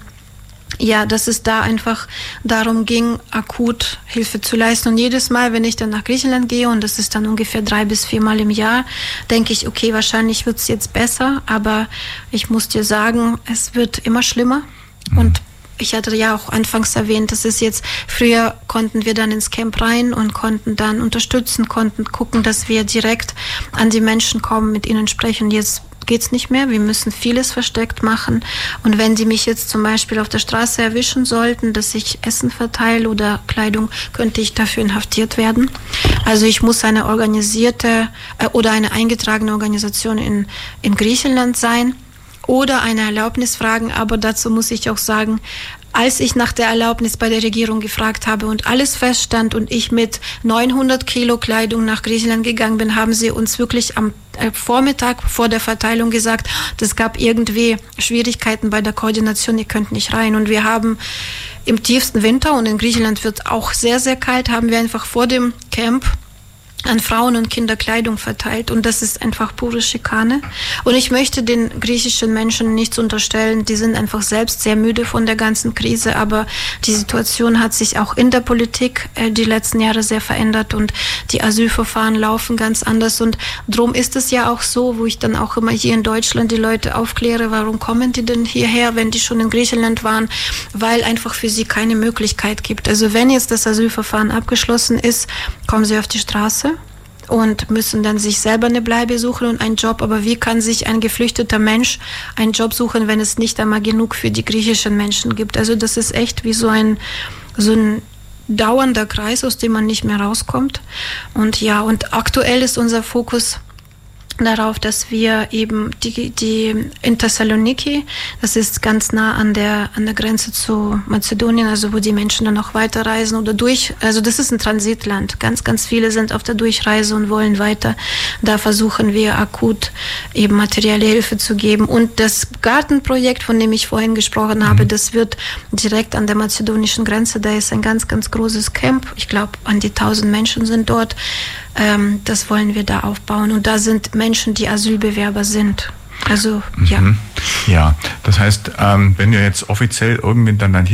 Ja, dass es da einfach darum ging, akut Hilfe zu leisten. Und jedes Mal, wenn ich dann nach Griechenland gehe, und das ist dann ungefähr drei bis viermal im Jahr, denke ich, okay, wahrscheinlich wird es jetzt besser, aber ich muss dir sagen, es wird immer schlimmer. Mhm. Und ich hatte ja auch anfangs erwähnt, das ist jetzt, früher konnten wir dann ins Camp rein und konnten dann unterstützen, konnten gucken, dass wir direkt an die Menschen kommen, mit ihnen sprechen. Jetzt geht's nicht mehr. Wir müssen vieles versteckt machen. Und wenn die mich jetzt zum Beispiel auf der Straße erwischen sollten, dass ich Essen verteile oder Kleidung, könnte ich dafür inhaftiert werden. Also ich muss eine organisierte äh, oder eine eingetragene Organisation in, in Griechenland sein oder eine Erlaubnis fragen. Aber dazu muss ich auch sagen, als ich nach der Erlaubnis bei der Regierung gefragt habe und alles feststand und ich mit neunhundert Kilo Kleidung nach Griechenland gegangen bin, haben sie uns wirklich am Vormittag vor der Verteilung gesagt, es gab irgendwie Schwierigkeiten bei der Koordination, ihr könnt nicht rein. Und wir haben im tiefsten Winter, und in Griechenland wird auch sehr, sehr kalt, haben wir einfach vor dem Camp an Frauen und Kinder Kleidung verteilt, und das ist einfach pure Schikane. Und ich möchte den griechischen Menschen nichts unterstellen, die sind einfach selbst sehr müde von der ganzen Krise, aber die Situation hat sich auch in der Politik äh, die letzten Jahre sehr verändert und die Asylverfahren laufen ganz anders, und drum ist es ja auch so, wo ich dann auch immer hier in Deutschland die Leute aufkläre, warum kommen die denn hierher, wenn die schon in Griechenland waren, weil einfach für sie keine Möglichkeit gibt. Also wenn jetzt das Asylverfahren abgeschlossen ist, kommen sie auf die Straße und müssen dann sich selber eine Bleibe suchen und einen Job. Aber wie kann sich ein geflüchteter Mensch einen Job suchen, wenn es nicht einmal genug für die griechischen Menschen gibt? Also das ist echt wie so ein, so ein dauernder Kreis, aus dem man nicht mehr rauskommt. Und ja, und aktuell ist unser Fokus darauf, dass wir eben die, die in Thessaloniki, das ist ganz nah an der, an der Grenze zu Mazedonien, also wo die Menschen dann noch weiterreisen oder durch, also das ist ein Transitland. Ganz, ganz viele sind auf der Durchreise und wollen weiter. Da versuchen wir akut eben materielle Hilfe zu geben. Und das Gartenprojekt, von dem ich vorhin gesprochen habe, das wird direkt an der mazedonischen Grenze, da ist ein ganz, ganz großes Camp. Ich glaube, an die tausend Menschen sind dort. Ähm, das wollen wir da aufbauen. Und da sind Menschen, die Asylbewerber sind. Also, ja. Mhm. Ja, das heißt, ähm, wenn ihr jetzt offiziell irgendwie dann eine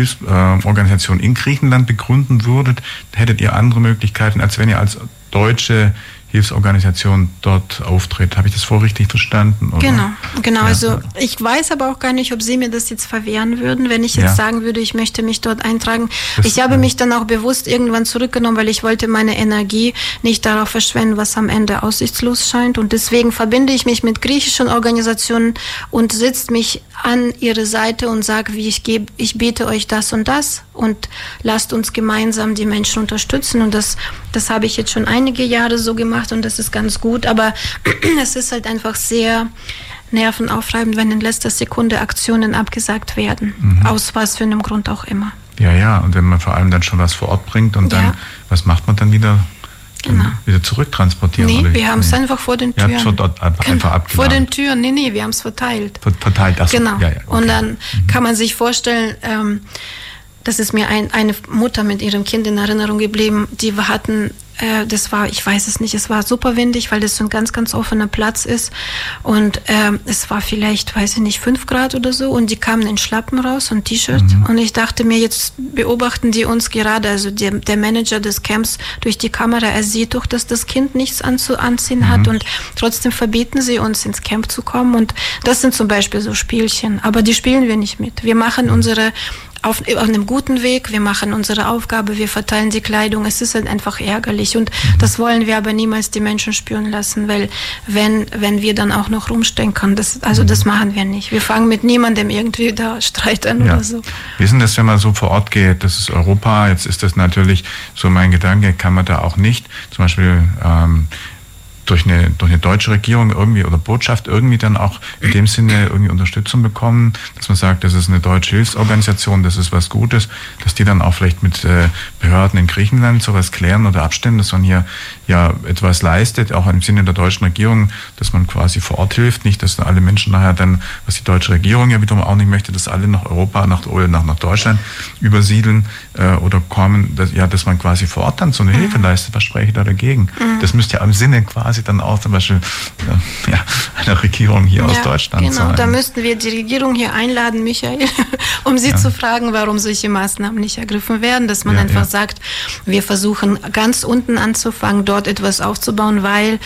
Hilfsorganisation äh, in Griechenland begründen würdet, hättet ihr andere Möglichkeiten, als wenn ihr als deutsche Hilfsorganisation dort auftritt. Habe ich das vorher richtig verstanden? Oder? Genau, genau. Ja. Also ich weiß aber auch gar nicht, ob Sie mir das jetzt verwehren würden, wenn ich jetzt ja. sagen würde, ich möchte mich dort eintragen. Das, ich habe ja. mich dann auch bewusst irgendwann zurückgenommen, weil ich wollte meine Energie nicht darauf verschwenden, was am Ende aussichtslos scheint. Und deswegen verbinde ich mich mit griechischen Organisationen und setze mich an ihre Seite und sage, wie ich gebe, ich bete euch das und das und lasst uns gemeinsam die Menschen unterstützen. Und das, das habe ich jetzt schon einige Jahre so gemacht und das ist ganz gut. Aber es ist halt einfach sehr nervenaufreibend, wenn in letzter Sekunde Aktionen abgesagt werden. Mhm. Aus was für einem Grund auch immer. Ja, ja. Und wenn man vor allem dann schon was vor Ort bringt und dann, ja. was macht man dann wieder? Genau. Wieder zurücktransportieren? Nee, oder? wir haben es nee. einfach vor den Türen. Ihr habt dort einfach genau. abgeladen. Vor den Türen, nee, nee, wir haben es verteilt. Verteilt, achso. Genau. Ja, ja, okay. Und dann mhm. kann man sich vorstellen, ähm, das ist mir ein, eine Mutter mit ihrem Kind in Erinnerung geblieben, die wir hatten, äh, das war, ich weiß es nicht, es war super windig, weil das so ein ganz, ganz offener Platz ist und ähm, es war vielleicht, weiß ich nicht, fünf Grad oder so und die kamen in Schlappen raus und T-Shirt mhm. und ich dachte mir, jetzt beobachten die uns gerade, also der, der Manager des Camps durch die Kamera, er sieht doch, dass das Kind nichts anzu, anziehen mhm. hat und trotzdem verbieten sie uns ins Camp zu kommen und das sind zum Beispiel so Spielchen, aber die spielen wir nicht mit. Wir machen mhm. unsere Auf, auf einem guten Weg, wir machen unsere Aufgabe, wir verteilen die Kleidung, es ist halt einfach ärgerlich und mhm. das wollen wir aber niemals die Menschen spüren lassen, weil wenn, wenn wir dann auch noch rumstenkern, das, also mhm. das machen wir nicht. Wir fangen mit niemandem irgendwie da Streit an ja. oder so. Wie ist denn das, wenn man so vor Ort geht, das ist Europa, jetzt ist das natürlich so mein Gedanke, kann man da auch nicht, zum Beispiel ähm, durch eine, durch eine deutsche Regierung irgendwie oder Botschaft irgendwie dann auch in dem Sinne irgendwie Unterstützung bekommen, dass man sagt, das ist eine deutsche Hilfsorganisation, das ist was Gutes, dass die dann auch vielleicht mit äh, Behörden in Griechenland sowas klären oder abstimmen, dass man hier ja etwas leistet, auch im Sinne der deutschen Regierung, dass man quasi vor Ort hilft, nicht, dass alle Menschen nachher dann, was die deutsche Regierung ja wiederum auch nicht möchte, dass alle nach Europa, nach, oder nach, nach Deutschland übersiedeln äh, oder kommen, dass, ja, dass man quasi vor Ort dann so eine mhm. Hilfe leistet. Was spreche ich da dagegen? Mhm. Das müsste ja im Sinne quasi dann auch zum Beispiel äh, ja, einer Regierung hier ja, aus Deutschland genau, sein. Da müssten wir die Regierung hier einladen, Michael, um sie ja. zu fragen, warum solche Maßnahmen nicht ergriffen werden, dass man ja, einfach ja. sagt, wir versuchen ganz unten anzufangen, dort etwas aufzubauen, weil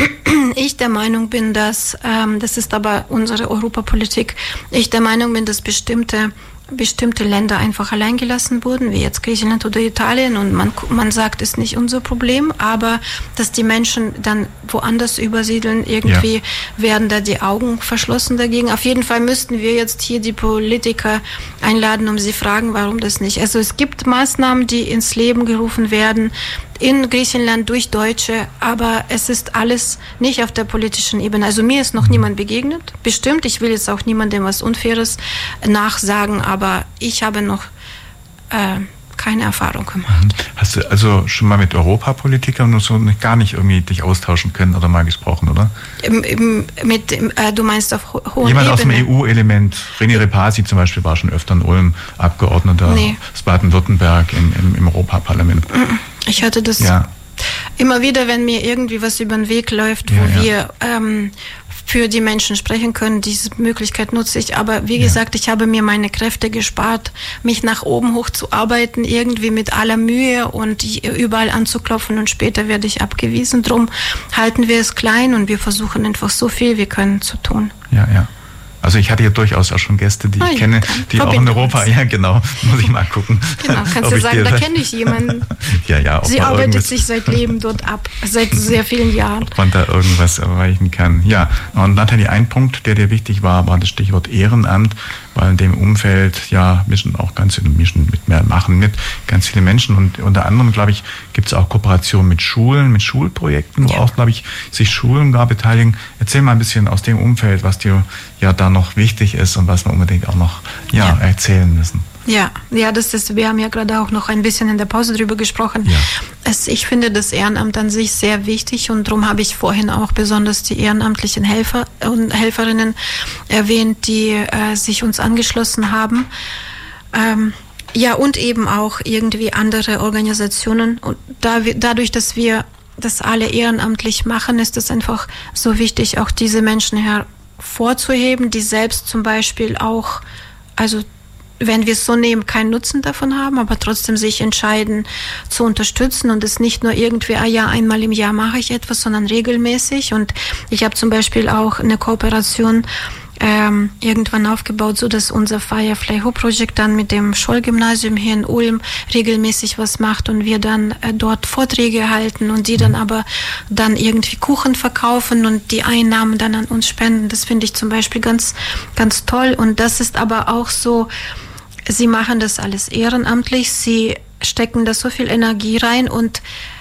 ich der Meinung bin, dass, ähm, das ist aber unsere Europapolitik, ich der Meinung bin, dass bestimmte bestimmte Länder einfach allein gelassen wurden, wie jetzt Griechenland oder Italien und man, man sagt, ist nicht unser Problem, aber dass die Menschen dann woanders übersiedeln, irgendwie ja. werden da die Augen verschlossen dagegen. Auf jeden Fall müssten wir jetzt hier die Politiker einladen, um sie fragen, warum das nicht. Also es gibt Maßnahmen, die ins Leben gerufen werden, in Griechenland durch Deutsche, aber es ist alles nicht auf der politischen Ebene. Also mir ist noch niemand begegnet, bestimmt. Ich will jetzt auch niemandem was Unfaires nachsagen, aber ich habe noch äh, keine Erfahrung gemacht. Hast du also schon mal mit Europapolitikern und so gar nicht irgendwie dich austauschen können oder mal gesprochen, oder? Mit, äh, du meinst auf ho hoher Jemand Ebene? aus dem E U-Element, René Repasi zum Beispiel war schon öfter in Ulm Abgeordneter nee. aus Baden-Württemberg im, im, im Europaparlament. Ich hatte das ja. immer wieder, wenn mir irgendwie was über den Weg läuft, wo ja, ja. wir ähm, für die Menschen sprechen können, diese Möglichkeit nutze ich. Aber wie ja. gesagt, ich habe mir meine Kräfte gespart, mich nach oben hoch zu arbeiten, irgendwie mit aller Mühe und überall anzuklopfen und später werde ich abgewiesen. Drum halten wir es klein und wir versuchen einfach so viel wir können zu tun. Ja, ja. Also ich hatte ja durchaus auch schon Gäste, die ah, ich kenne, die auch in Europa, uns. ja genau, muss ich mal gucken. Genau, kannst du sagen, da kenne ich jemanden. ja, ja. Sie arbeitet sich seit Leben dort ab, seit sehr vielen Jahren. Ob man da irgendwas erreichen kann. Ja, und Nathalie, ein Punkt, der dir wichtig war, war das Stichwort Ehrenamt, weil in dem Umfeld ja mischen auch ganz viele Menschen mit mehr machen mit, ganz viele Menschen und unter anderem, glaube ich, gibt es auch Kooperationen mit Schulen, mit Schulprojekten, wo ja. auch, glaube ich, sich Schulen gar beteiligen. Erzähl mal ein bisschen aus dem Umfeld, was dir ja da noch wichtig ist und was wir unbedingt auch noch ja, ja. erzählen müssen. Ja, ja, das ist, wir haben ja gerade auch noch ein bisschen in der Pause drüber gesprochen. Ja. Es, ich finde das Ehrenamt an sich sehr wichtig und darum habe ich vorhin auch besonders die ehrenamtlichen Helfer und Helferinnen erwähnt, die äh, sich uns angeschlossen haben. Ähm, ja, und eben auch irgendwie andere Organisationen. Und da wir, dadurch, dass wir das alle ehrenamtlich machen, ist es einfach so wichtig, auch diese Menschen hervorzuheben, die selbst zum Beispiel auch, also wenn wir es so nehmen, keinen Nutzen davon haben, aber trotzdem sich entscheiden zu unterstützen und es nicht nur irgendwie, ah ja, einmal im Jahr mache ich etwas, sondern regelmäßig. Und ich habe zum Beispiel auch eine Kooperation ähm, irgendwann aufgebaut, so dass unser Firefly Hope Projekt dann mit dem Scholl-Gymnasium hier in Ulm regelmäßig was macht und wir dann äh, dort Vorträge halten und die dann aber dann irgendwie Kuchen verkaufen und die Einnahmen dann an uns spenden. Das finde ich zum Beispiel ganz, ganz toll. Und das ist aber auch so, sie machen das alles ehrenamtlich, sie stecken da so viel Energie rein und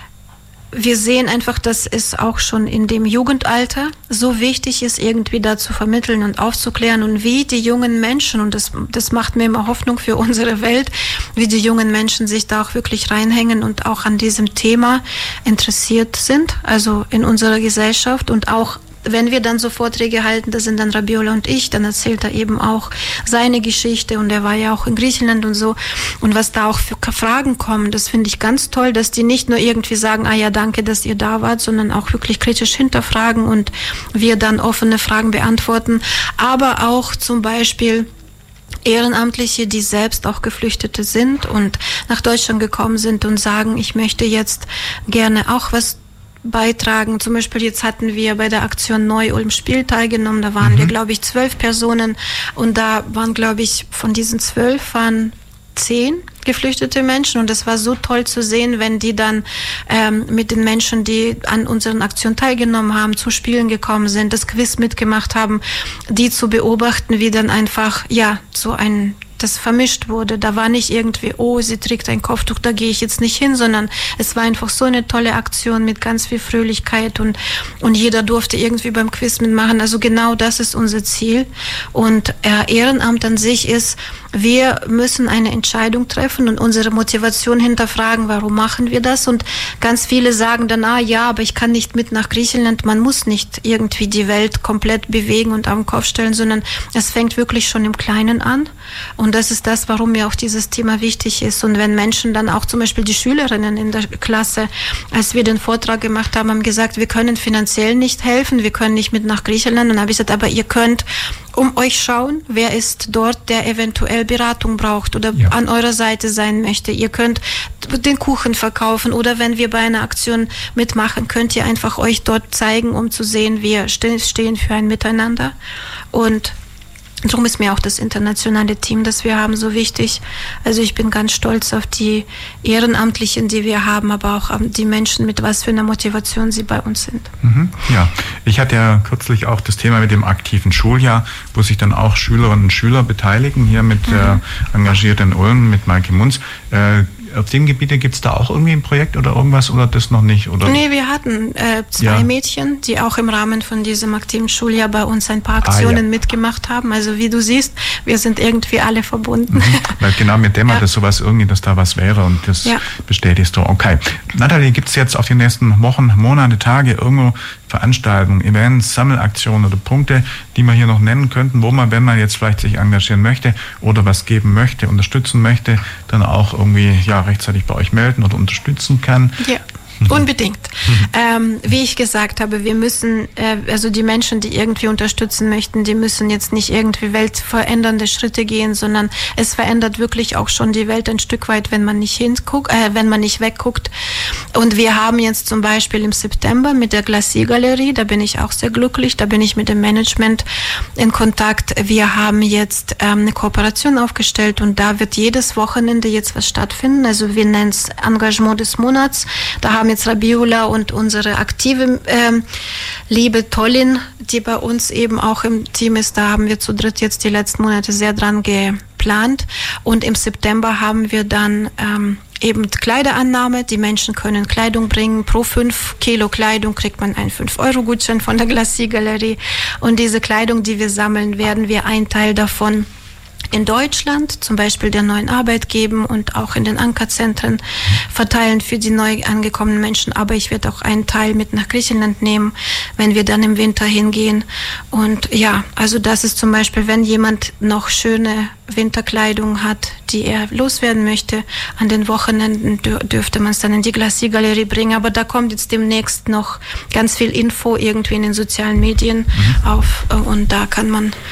wir sehen einfach, dass es auch schon in dem Jugendalter so wichtig ist, irgendwie da zu vermitteln und aufzuklären und wie die jungen Menschen, und das, das macht mir immer Hoffnung für unsere Welt, wie die jungen Menschen sich da auch wirklich reinhängen und auch an diesem Thema interessiert sind, also in unserer Gesellschaft und auch wenn wir dann so Vorträge halten, das sind dann Rabiola und ich, dann erzählt er eben auch seine Geschichte und er war ja auch in Griechenland und so. Und was da auch für Fragen kommen, das finde ich ganz toll, dass die nicht nur irgendwie sagen, ah ja, danke, dass ihr da wart, sondern auch wirklich kritisch hinterfragen und wir dann offene Fragen beantworten. Aber auch zum Beispiel Ehrenamtliche, die selbst auch Geflüchtete sind und nach Deutschland gekommen sind und sagen, ich möchte jetzt gerne auch was beitragen. Zum Beispiel jetzt hatten wir bei der Aktion Neu-Ulm Spiel teilgenommen. Da waren mhm. wir, glaube ich, zwölf Personen und da waren, glaube ich, von diesen zwölf waren zehn geflüchtete Menschen und es war so toll zu sehen, wenn die dann ähm, mit den Menschen, die an unseren Aktionen teilgenommen haben, zu Spielen gekommen sind, das Quiz mitgemacht haben, die zu beobachten, wie dann einfach, ja, so ein das vermischt wurde. Da war nicht irgendwie, oh, sie trägt ein Kopftuch, da gehe ich jetzt nicht hin, sondern es war einfach so eine tolle Aktion mit ganz viel Fröhlichkeit und, und jeder durfte irgendwie beim Quiz mitmachen. Also genau das ist unser Ziel. Und äh, Ehrenamt an sich ist, wir müssen eine Entscheidung treffen und unsere Motivation hinterfragen, warum machen wir das? Und ganz viele sagen dann, ah ja, aber ich kann nicht mit nach Griechenland. Man muss nicht irgendwie die Welt komplett bewegen und am Kopf stellen, sondern es fängt wirklich schon im Kleinen an. Und das ist das, warum mir auch dieses Thema wichtig ist. Und wenn Menschen dann auch zum Beispiel die Schülerinnen in der Klasse, als wir den Vortrag gemacht haben, haben gesagt, wir können finanziell nicht helfen, wir können nicht mit nach Griechenland. Und dann habe ich gesagt, aber ihr könnt um euch schauen, wer ist dort, der eventuell Beratung braucht oder ja. an eurer Seite sein möchte. Ihr könnt den Kuchen verkaufen oder wenn wir bei einer Aktion mitmachen, könnt ihr einfach euch dort zeigen, um zu sehen, wir stehen für ein Miteinander. Und darum ist mir auch das internationale Team, das wir haben, so wichtig. Also ich bin ganz stolz auf die Ehrenamtlichen, die wir haben, aber auch die Menschen, mit was für einer Motivation sie bei uns sind. Mhm, ja, ich hatte ja kürzlich auch das Thema mit dem aktiven Schuljahr, wo sich dann auch Schülerinnen und Schüler beteiligen, hier mit mhm. äh, engagierten Ulm, mit Maike Munz. Äh, Auf dem Gebiet gibt es da auch irgendwie ein Projekt oder irgendwas oder das noch nicht? Oder? Nee, wir hatten äh, zwei ja. Mädchen, die auch im Rahmen von diesem aktiven Schuljahr bei uns ein paar Aktionen ah, ja. mitgemacht haben. Also wie du siehst, wir sind irgendwie alle verbunden. Mhm. Weil genau mir dämmert ja. das sowas irgendwie, dass da was wäre und das ja. bestätigst du. Okay. Nathalie, gibt es jetzt auf die nächsten Wochen, Monate, Tage irgendwo Veranstaltungen, Events, Sammelaktionen oder Punkte, die wir hier noch nennen könnten, wo man, wenn man jetzt vielleicht sich engagieren möchte oder was geben möchte, unterstützen möchte, dann auch irgendwie ja rechtzeitig bei euch melden oder unterstützen kann? Ja. Unbedingt. Mhm. Ähm, wie ich gesagt habe, wir müssen, äh, also die Menschen, die irgendwie unterstützen möchten, die müssen jetzt nicht irgendwie weltverändernde Schritte gehen, sondern es verändert wirklich auch schon die Welt ein Stück weit, wenn man nicht hinguckt, äh, wenn man nicht wegguckt. Und wir haben jetzt zum Beispiel im September mit der Glacis-Galerie, da bin ich auch sehr glücklich, da bin ich mit dem Management in Kontakt. Wir haben jetzt ähm, eine Kooperation aufgestellt und da wird jedes Wochenende jetzt was stattfinden. Also wir nennen es Engagement des Monats. Da haben jetzt Rabiola und unsere aktive ähm, liebe Tollin, die bei uns eben auch im Team ist, da haben wir zu dritt jetzt die letzten Monate sehr dran geplant und im September haben wir dann ähm, eben Kleiderannahme, die Menschen können Kleidung bringen, pro fünf Kilo Kleidung kriegt man einen fünf Euro Gutschein von der Glacis-Galerie und diese Kleidung, die wir sammeln, werden wir einen Teil davon in Deutschland, zum Beispiel der neuen Arbeit geben und auch in den Ankerzentren verteilen für die neu angekommenen Menschen. Aber ich werde auch einen Teil mit nach Griechenland nehmen, wenn wir dann im Winter hingehen. Und ja, also das ist zum Beispiel, wenn jemand noch schöne Winterkleidung hat, die er loswerden möchte, an den Wochenenden dür- dürfte man es dann in die Glacis-Galerie bringen. Aber da kommt jetzt demnächst noch ganz viel Info irgendwie in den sozialen Medien mhm. auf und da kann man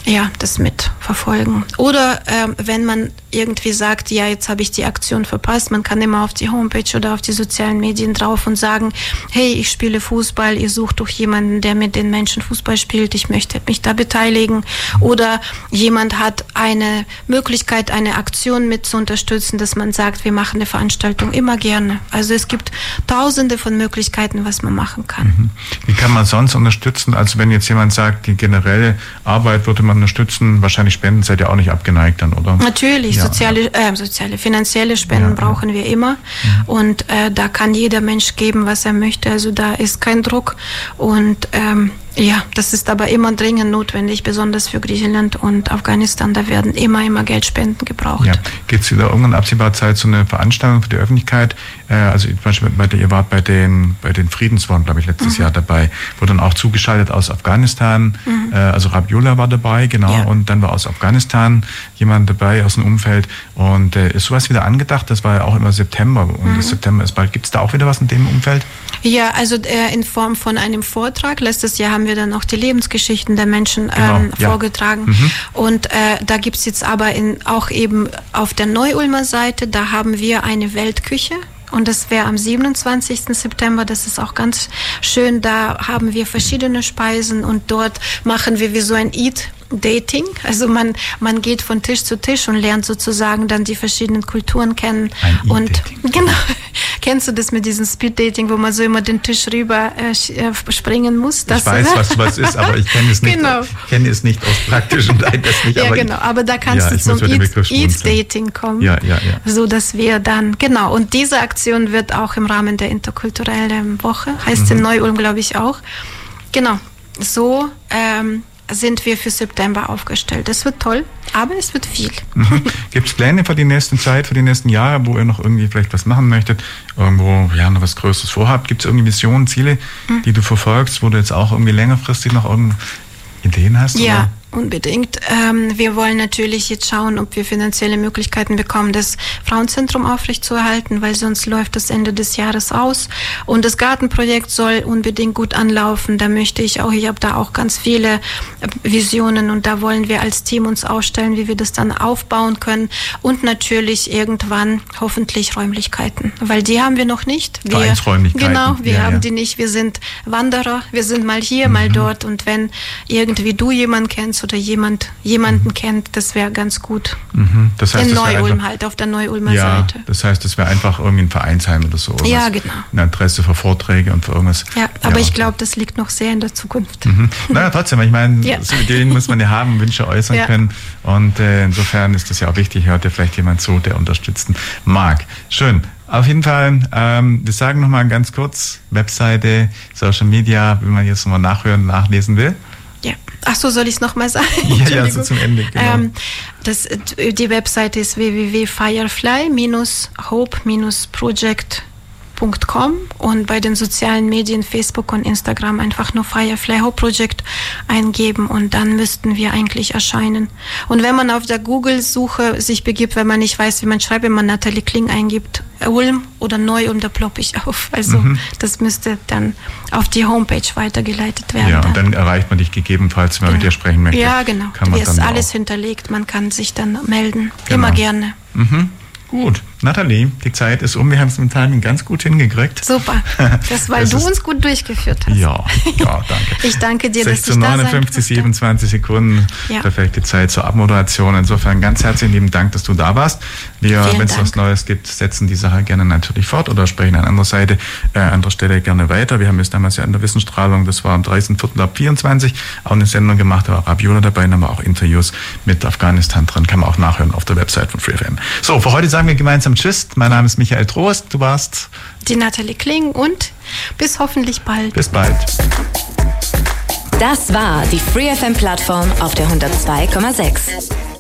ja, das mitverfolgen. Oder äh, wenn man irgendwie sagt, ja, jetzt habe ich die Aktion verpasst, man kann immer auf die Homepage oder auf die sozialen Medien drauf und sagen, hey, ich spiele Fußball, ihr sucht doch jemanden, der mit den Menschen Fußball spielt, ich möchte mich da beteiligen. Oder jemand hat eine Möglichkeit, eine Aktion mit zu unterstützen, dass man sagt, wir machen eine Veranstaltung immer gerne. Also es gibt tausende von Möglichkeiten, was man machen kann. Mhm. Wie kann man sonst unterstützen? Also wenn jetzt jemand sagt, die generelle Arbeit würde man unterstützen, wahrscheinlich Spenden seid ihr auch nicht abgeneigt dann, oder? Natürlich, ja. soziale, äh, soziale, finanzielle Spenden ja, brauchen ja. wir immer. Mhm. Und äh, da kann jeder Mensch geben, was er möchte. Also da ist kein Druck. Und ähm, ja, das ist aber immer dringend notwendig, besonders für Griechenland und Afghanistan. Da werden immer, immer Geldspenden gebraucht. Ja. Gibt es wieder irgendwann absehbarer Zeit so eine Veranstaltung für die Öffentlichkeit? Äh, also zum Beispiel, bei der, ihr wart bei den, bei den Friedenswochen, glaube ich, letztes mhm. Jahr dabei, wurde dann auch zugeschaltet aus Afghanistan. Mhm. Äh, also Rabiula war dabei, genau, ja. und dann war aus Afghanistan jemand dabei aus dem Umfeld. Und äh, ist sowas wieder angedacht? Das war ja auch immer September und mhm. September ist bald. Gibt es da auch wieder was in dem Umfeld? Ja, also äh, in Form von einem Vortrag. Letztes Jahr haben wir dann auch die Lebensgeschichten der Menschen genau, ähm, ja. vorgetragen. Mhm. Und äh, da gibt es jetzt aber in, auch eben auf der Neu-Ulmer Seite, da haben wir eine Weltküche. Und das wäre am siebenundzwanzigsten September, das ist auch ganz schön. Da haben wir verschiedene Speisen und dort machen wir wie so ein Eat Dating. Also man, man geht von Tisch zu Tisch und lernt sozusagen dann die verschiedenen Kulturen kennen. Ein und genau, kennst du das mit diesem Speed Dating, wo man so immer den Tisch rüber äh, springen muss? Das, ich weiß, oder? was sowas ist, aber ich kenne es nicht. Genau. Ich kenne es nicht aus praktischem Leid, das nicht. Ja, aber genau. Aber da kannst ja, du zum Eat, Eat Dating kommen. Ja, ja, ja. So dass wir dann genau. Und diese Aktion wird auch im Rahmen der interkulturellen Woche, heißt mhm. in Neu-Ulm, glaube ich auch. Genau. So. Ähm, sind wir für September aufgestellt. Das wird toll, aber es wird viel. Mhm. Gibt es Pläne für die nächste Zeit, für die nächsten Jahre, wo ihr noch irgendwie vielleicht was machen möchtet, irgendwo ja noch was Größeres vorhabt? Gibt es irgendwie Visionen, Ziele, mhm. die du verfolgst, wo du jetzt auch irgendwie längerfristig noch irgendeine Ideen hast? Ja. Oder? Unbedingt. Ähm, wir wollen natürlich jetzt schauen, ob wir finanzielle Möglichkeiten bekommen, das Frauenzentrum aufrechtzuerhalten, weil sonst läuft das Ende des Jahres aus. Und das Gartenprojekt soll unbedingt gut anlaufen. Da möchte ich auch, ich habe da auch ganz viele Visionen und da wollen wir als Team uns aufstellen, wie wir das dann aufbauen können. Und natürlich irgendwann hoffentlich Räumlichkeiten, weil die haben wir noch nicht. Wir, Vereinsräumlichkeiten. Genau, wir ja, haben ja. die nicht. Wir sind Wanderer, wir sind mal hier, mhm. mal dort. Und wenn irgendwie du jemanden kennst, oder jemand jemanden mhm. kennt, das wäre ganz gut. Mhm. Das heißt, in Neu-Ulm halt, auf der Neu-Ulmer ja, Seite. Das heißt, das wäre einfach irgendwie ein Vereinsheim oder so. Ja, genau. Eine Adresse für Vorträge und für irgendwas. Ja, aber ja. ich glaube, das liegt noch sehr in der Zukunft. Mhm. Naja, trotzdem, ich meine, ja. so Ideen muss man ja haben, Wünsche äußern ja. können. Und äh, insofern ist das ja auch wichtig, hört ja vielleicht jemand zu, der unterstützen mag. Schön. Auf jeden Fall, ähm, wir sagen nochmal ganz kurz, Webseite, Social Media, wenn man jetzt nochmal nachhören, nachlesen will. Ja. Ach so, soll ich es nochmal sagen? Ja, ja, so zum Ende, genau. Ähm, das, die Webseite ist w w w punkt firefly hope project punkt com und bei den sozialen Medien Facebook und Instagram einfach nur Firefly Hope Project eingeben und dann müssten wir eigentlich erscheinen. Und wenn man auf der Google-Suche sich begibt, wenn man nicht weiß, wie man schreibt, wenn man Natalie Kling eingibt, Ulm oder Neu-Ulm, da ploppe ich auf. Also mhm. das müsste dann auf die Homepage weitergeleitet werden. Ja, und dann, dann erreicht man dich gegebenenfalls, wenn man genau. mit dir sprechen möchte. Ja, genau. Kann ist alles auch. hinterlegt, man kann sich dann melden. Genau. Immer gerne. Mhm. Gut, Natalie, die Zeit ist um. Wir haben es mit dem Timing ganz gut hingekriegt. Super, das, weil das du uns gut durchgeführt hast. Ja, ja, danke. Ich danke dir, dass ich da sein durfte. neunundfünfzig, siebenundzwanzig Sekunden, ja. perfekte Zeit zur Abmoderation. Insofern ganz herzlichen lieben Dank, dass du da warst. Wir, wenn es was Neues gibt, setzen die Sache gerne natürlich fort oder sprechen an anderer Seite, äh, an anderer Stelle gerne weiter. Wir haben jetzt damals ja in der Wissensstrahlung, das war am dreißigsten vierten vierundzwanzig, auch eine Sendung gemacht, da war Rabiula dabei, dann haben wir auch Interviews mit Afghanistan drin, kann man auch nachhören auf der Website von Free F M. So, für heute sagen wir gemeinsam Tschüss. Mein Name ist Michael Trost, du warst die Natalie Kling und bis hoffentlich bald. Bis bald. Das war die Free F M-Plattform auf der hundertzwei Komma sechs.